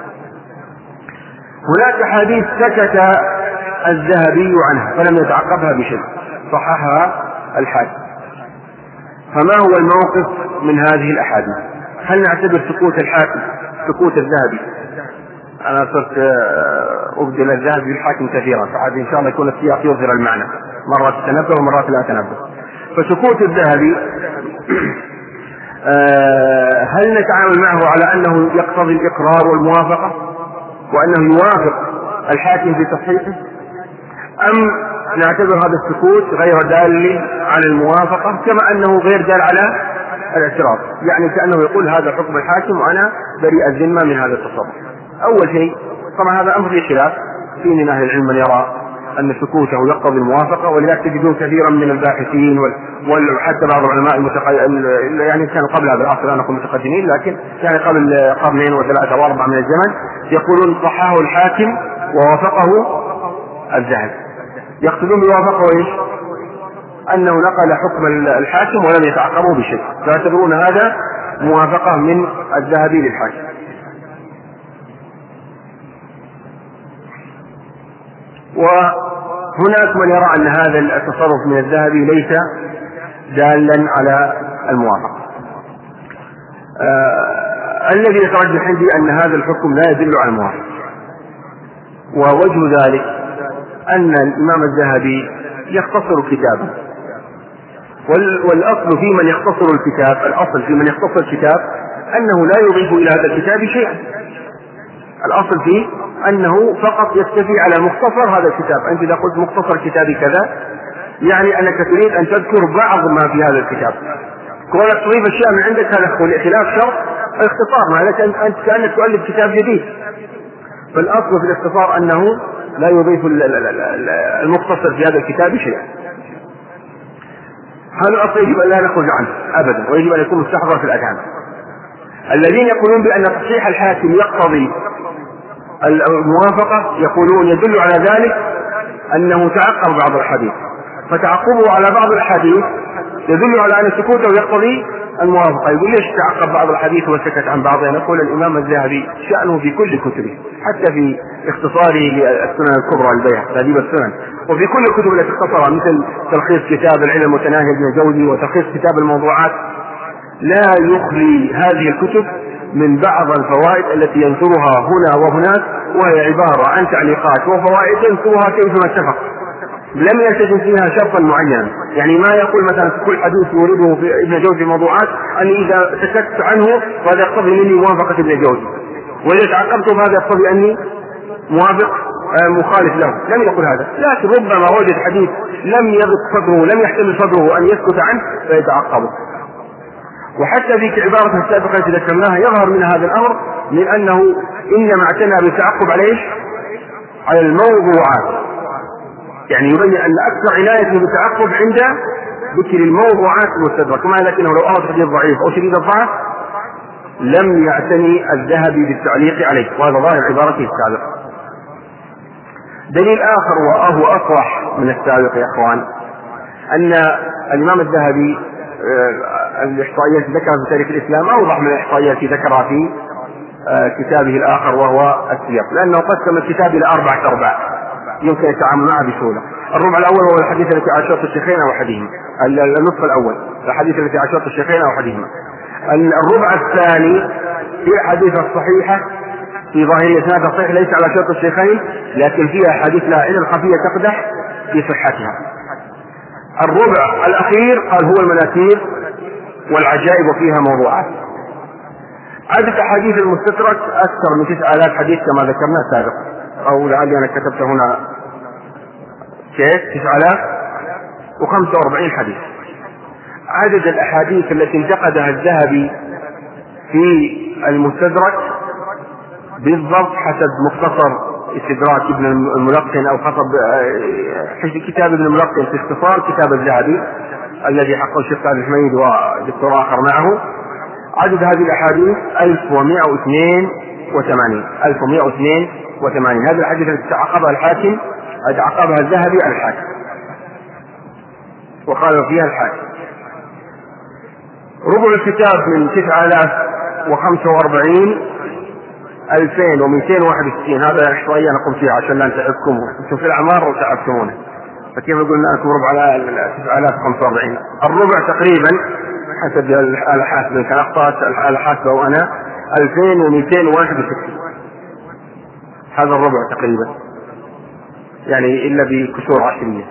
هناك حديث سكت الذهبي عنها فلم يتعقبها بشيء، صححها الحاكم. فما هو الموقف من هذه الأحاديث؟ هل نعتبر سكوت الحاكم سكوت الذهبي؟ أنا صرت أبدل الذهبي بالحاكم كثيرا، فعاد إن شاء الله يكون السياق يظهر المعنى، مرات تنبه ومرات لا تنبه. فسكوت الذهبي هل نتعامل معه على أنه يقتضي الإقرار والموافقة وأنه يوافق الحاكم في تصحيحه، أم نعتبر هذا السكوت غير دال على الموافقة كما أنه غير دال على الاعتراض، يعني كأنه يقول هذا حكم الحاكم وأنا بريء الذمة من هذا التصرف. أول شيء طبعا هذا أمر في خلاف، في من أهل العلم من يرى أن سكوته يقتضي الموافقة، ولذلك تجدون كثيرا من الباحثين وحتى بعض العلماء المتق... يعني كانوا قبل هذا العصر، لا نقول متقدمين لكن يعني قبل قرنين وثلاثة وأربعة من الزمن، يقولون صححه الحاكم ووافقه الذهبي. يقصدون بوافقه ايش؟ أنه نقل حكم الحاكم ولم يتعقبه بشيء، فيعتبرون هذا موافقة من الذهبي للحاكم. وهناك من يرى أن هذا التصرف من الذهبي ليس دالا على الموافقة. آه الذي يترجح عندي أن هذا الحكم لا يدل على الموافقة، ووجه ذلك أن الإمام الذهبي يختصر كتابه، والأصل في من يختصر الكتاب، الأصل في من يختصر الكتاب أنه لا يضيف إلى هذا الكتاب شيئا، الأصل فيه أنه فقط يكتفي على مختصر هذا الكتاب. أنت إذا قلت مختصر كتابي كذا يعني أنك تريد أن تذكر بعض ما في هذا الكتاب، كونك تضيف أشياء من عندك هذا هو خلاف شرط الاختصار، معناته أنت كأنك تؤلف كتاب جديد. فالأصل في الاختصار أنه لا يضيف المختصر في هذا الكتاب شيئا. هذا الأصل يجب أن لا نخرج عنه أبدا، ويجب أن يكون مستحضر في الأذهان. الذين يقولون بأن تصحيح الحاكم يقتضي الموافقة يقولون يدل على ذلك أنه تعقب بعض الحديث، فتعقبه على بعض الحديث يدل على أن سكوته يقتضي الموافقة. يقول ليش تعقب بعض الحديث وسكت عن بعضها؟ نقول الإمام الذهبي شأنه في كل كتبه، حتى في اختصاره للسنن الكبرى البيهقي تهذيب السنن، وفي كل الكتب التي اختصرها مثل تلخيص كتاب العلم المتناهي ابن جوزي وتلخيص كتاب الموضوعات، لا يخلي هذه الكتب من بعض الفوائد التي ينثرها هنا وهناك، وهي عبارة عن تعليقات وفوائد ينثرها كيفما اتفق، لم يلتزم فيها شرطا معينا. يعني ما يقول مثلا في كل حديث يورده في ابن جوزي موضوعات أني إذا سكت عنه فهذا يقتضي مني موافقة ابن جوزي، وإذا تعقبت فهذا يقتضي أني موافق مخالف له. لم يقل هذا، لكن ربما وجد حديث لم يضبط صدره، لم يحتمل صدره أن يسكت عنه فيتعقبه. وحتى في عبارة السابقة التي ذكرناها يظهر من هذا الأمر من أنه إنما اعتنى بالتعقب على إيش؟ على الموضوعات، يعني يبين أن أكثر عناية بالتعقب عند ذكر الموضوعات المستدركة، كما لكنه لو أراد حديث ضعيف أو شديد الضعف لم يعتني الذهبي بالتعليق عليه، وهذا ظاهر عبارته السابقة. دليل آخر وهو أصرح من السابق يا أخوان، أن الإمام الذهبي الإحصائيات ذكرها في تاريخ الإسلام أوضح من الإحصائيات التي ذكرها في كتابه الآخر وهو السياق، لأنه قسم الكتاب إلى أربعة أرباع يمكن التعامل معه بسهولة. الربع الأول هو الحديث التي على شرط الشيخين أو أحدهما، النصف الأول الحديث التي على شرط الشيخين أو أحدهما. الربع الثاني هي الحديث الصحيحة في ظاهر إسنادها صحيح ليس على شرط الشيخين، لكن فيها حديث لا علل خفية تقدح في صحتها. الربع الأخير قال هو المناكير والعجائب وفيها موضوعات. عدد أحاديث المستدرك أكثر من تسعة آلاف حديث كما ذكرنا سابقا، أو لعلي أنا كتبت هنا كيف تسعة آلاف وخمسة وأربعين حديث. عدد الأحاديث التي انتقدها الذهبي في المستدرك بالضبط حسب مختصر استدراك ابن الملقن أو حسب كتاب ابن الملقن في اختصار كتاب الذهبي الذي حقه الشيخ سعد الحميد ودكتور آخر معه، عدد هذه الأحاديث ألف ومئة واثنين وثمانين ألف ومئة واثنين وثمانين. هذه الحديث التي تعقبها الحاكم تعقبها الذهبي الحاكم وقال فيها الحاكم. ربع الكتاب من تسعة آلاف وخمسة وأربعين ألفين ومئتين وواحد وستين. هذا إحصائية نقوم فيها عشان لا نتعبكم، أنتم في الأعمار وتعبتمونا، فكيف قلنا لكم ربع على تسعة آلاف وخمسة وأربعين؟ الربع تقريبا حسب الآلة حاسبة كان أخطأت الآلة حاسبة وأنا ألفين ومئتين وواحد وستين. هذا الربع تقريبا يعني إلا بكسور عشرية.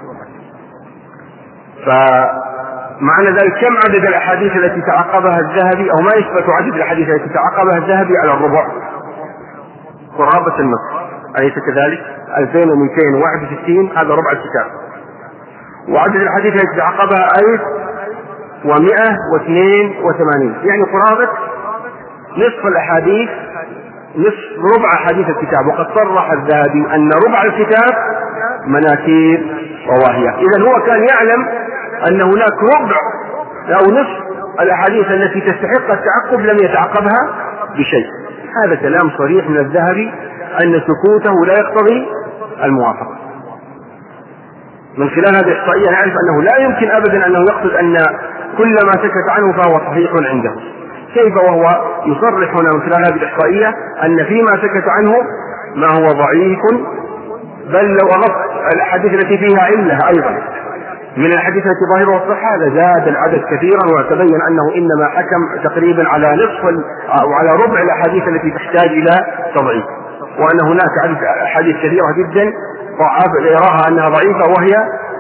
فمعنى ذلك كم عدد الأحاديث التي تعقبها الذهبي، أو ما يثبت عدد الأحاديث التي تعقبها الذهبي على الربع قرابة النصف، أليس كذلك؟ ألفين ومئتين وواحد وستين هذا ربع الكتاب. وعدد الحديث التي تعقبها ألف ومئة واثنين وثمانين، يعني قرابة نصف الأحاديث، نصف ربع أحاديث الكتاب. وقد صرح الذهبي أن ربع الكتاب مناكير وواهية. إذن هو كان يعلم أن هناك ربع أو نصف الأحاديث التي تستحق التعقب لم يتعقبها بشيء. هذا كلام صريح من الذهبي أن سكوته لا يقتضي الموافقة. من خلال هذه الإحصائية نعرف أنه لا يمكن أبدا أنه يقصد أن كل ما سكت عنه فهو صحيح عنده. كيف وهو يصرح هنا من خلال هذه الإحصائية أن فيما سكت عنه ما هو ضعيف، بل لو أضفت الأحاديث التي فيها علة أيضا من الحديث التي ظاهره الصحة زاد العدد كثيرا، وتبين أنه إنما حكم تقريبا على نصف أو على ربع الأحاديث التي تحتاج إلى تضعيف، وأن هناك عدد أحاديث كثيرة جدا ضعف يراها أنها ضعيفة وهي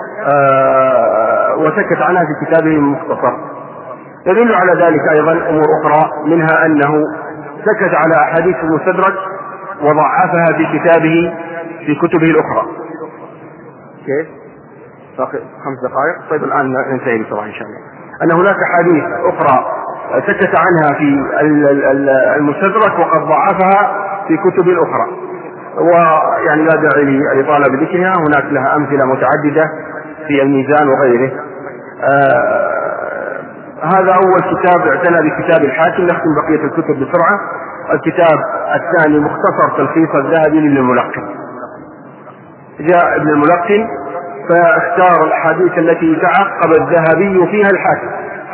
آه وسكت عنها في كتابه المختصر. يدل على ذلك أيضا أمور أخرى، منها أنه سكت على أحاديث المستدرك وضعفها في كتابه في كتبه الأخرى. كيف؟ خمس دقائق. طيب الآن ننتهي بسرعة إن شاء الله. أن هناك أحاديث أخرى سكت عنها في المستدرك وقد ضعفها في كتب أخرى، ويعني لا داعي للإطالة بذكرها، هناك لها أمثلة متعددة في الميزان وغيره. آه هذا أول كتاب اعتنى بكتاب الحاكم. نختم بقية الكتب بسرعة. الكتاب الثاني مختصر تلخيص الذهبي للملقن. جاء ابن الملقن فاختار الأحاديث التي تعقب الذهبي فيها الحاكم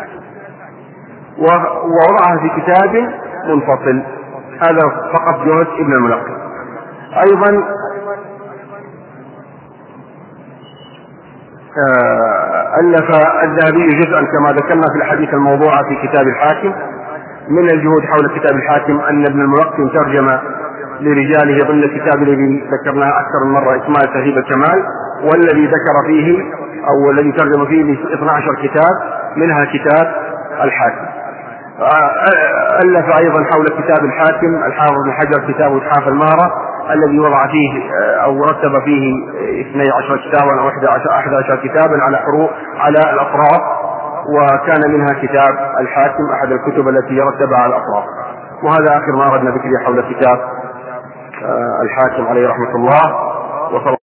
ووضعها في كتاب منفصل. هذا فقط جهد ابن الملقن. أيضا ألف الذهبي جزءا كما ذكرنا في الحديث الموضوعة في كتاب الحاكم. من الجهود حول كتاب الحاكم أن ابن الملقن ترجم لرجاله ضمن الكتاب الذي ذكرناه أكثر من مرة اسمه تهذيب الكمال، والذي ذكر فيه أو الذي ترجم فيه اثني عشر كتاب منها كتاب الحاكم. ألف أيضا حول كتاب الحاكم الحافظ بن حجر كتاب إتحاف المهرة الذي وضع فيه أو رتب فيه اثني عشر كتابا أو أحد عشر كتابا على حروف على الأطراف، وكان منها كتاب الحاكم أحد الكتب التي رتبها على الأطراف. وهذا آخر ما أردنا ذكره حول كتاب الحاكم عليه رحمة الله. وصل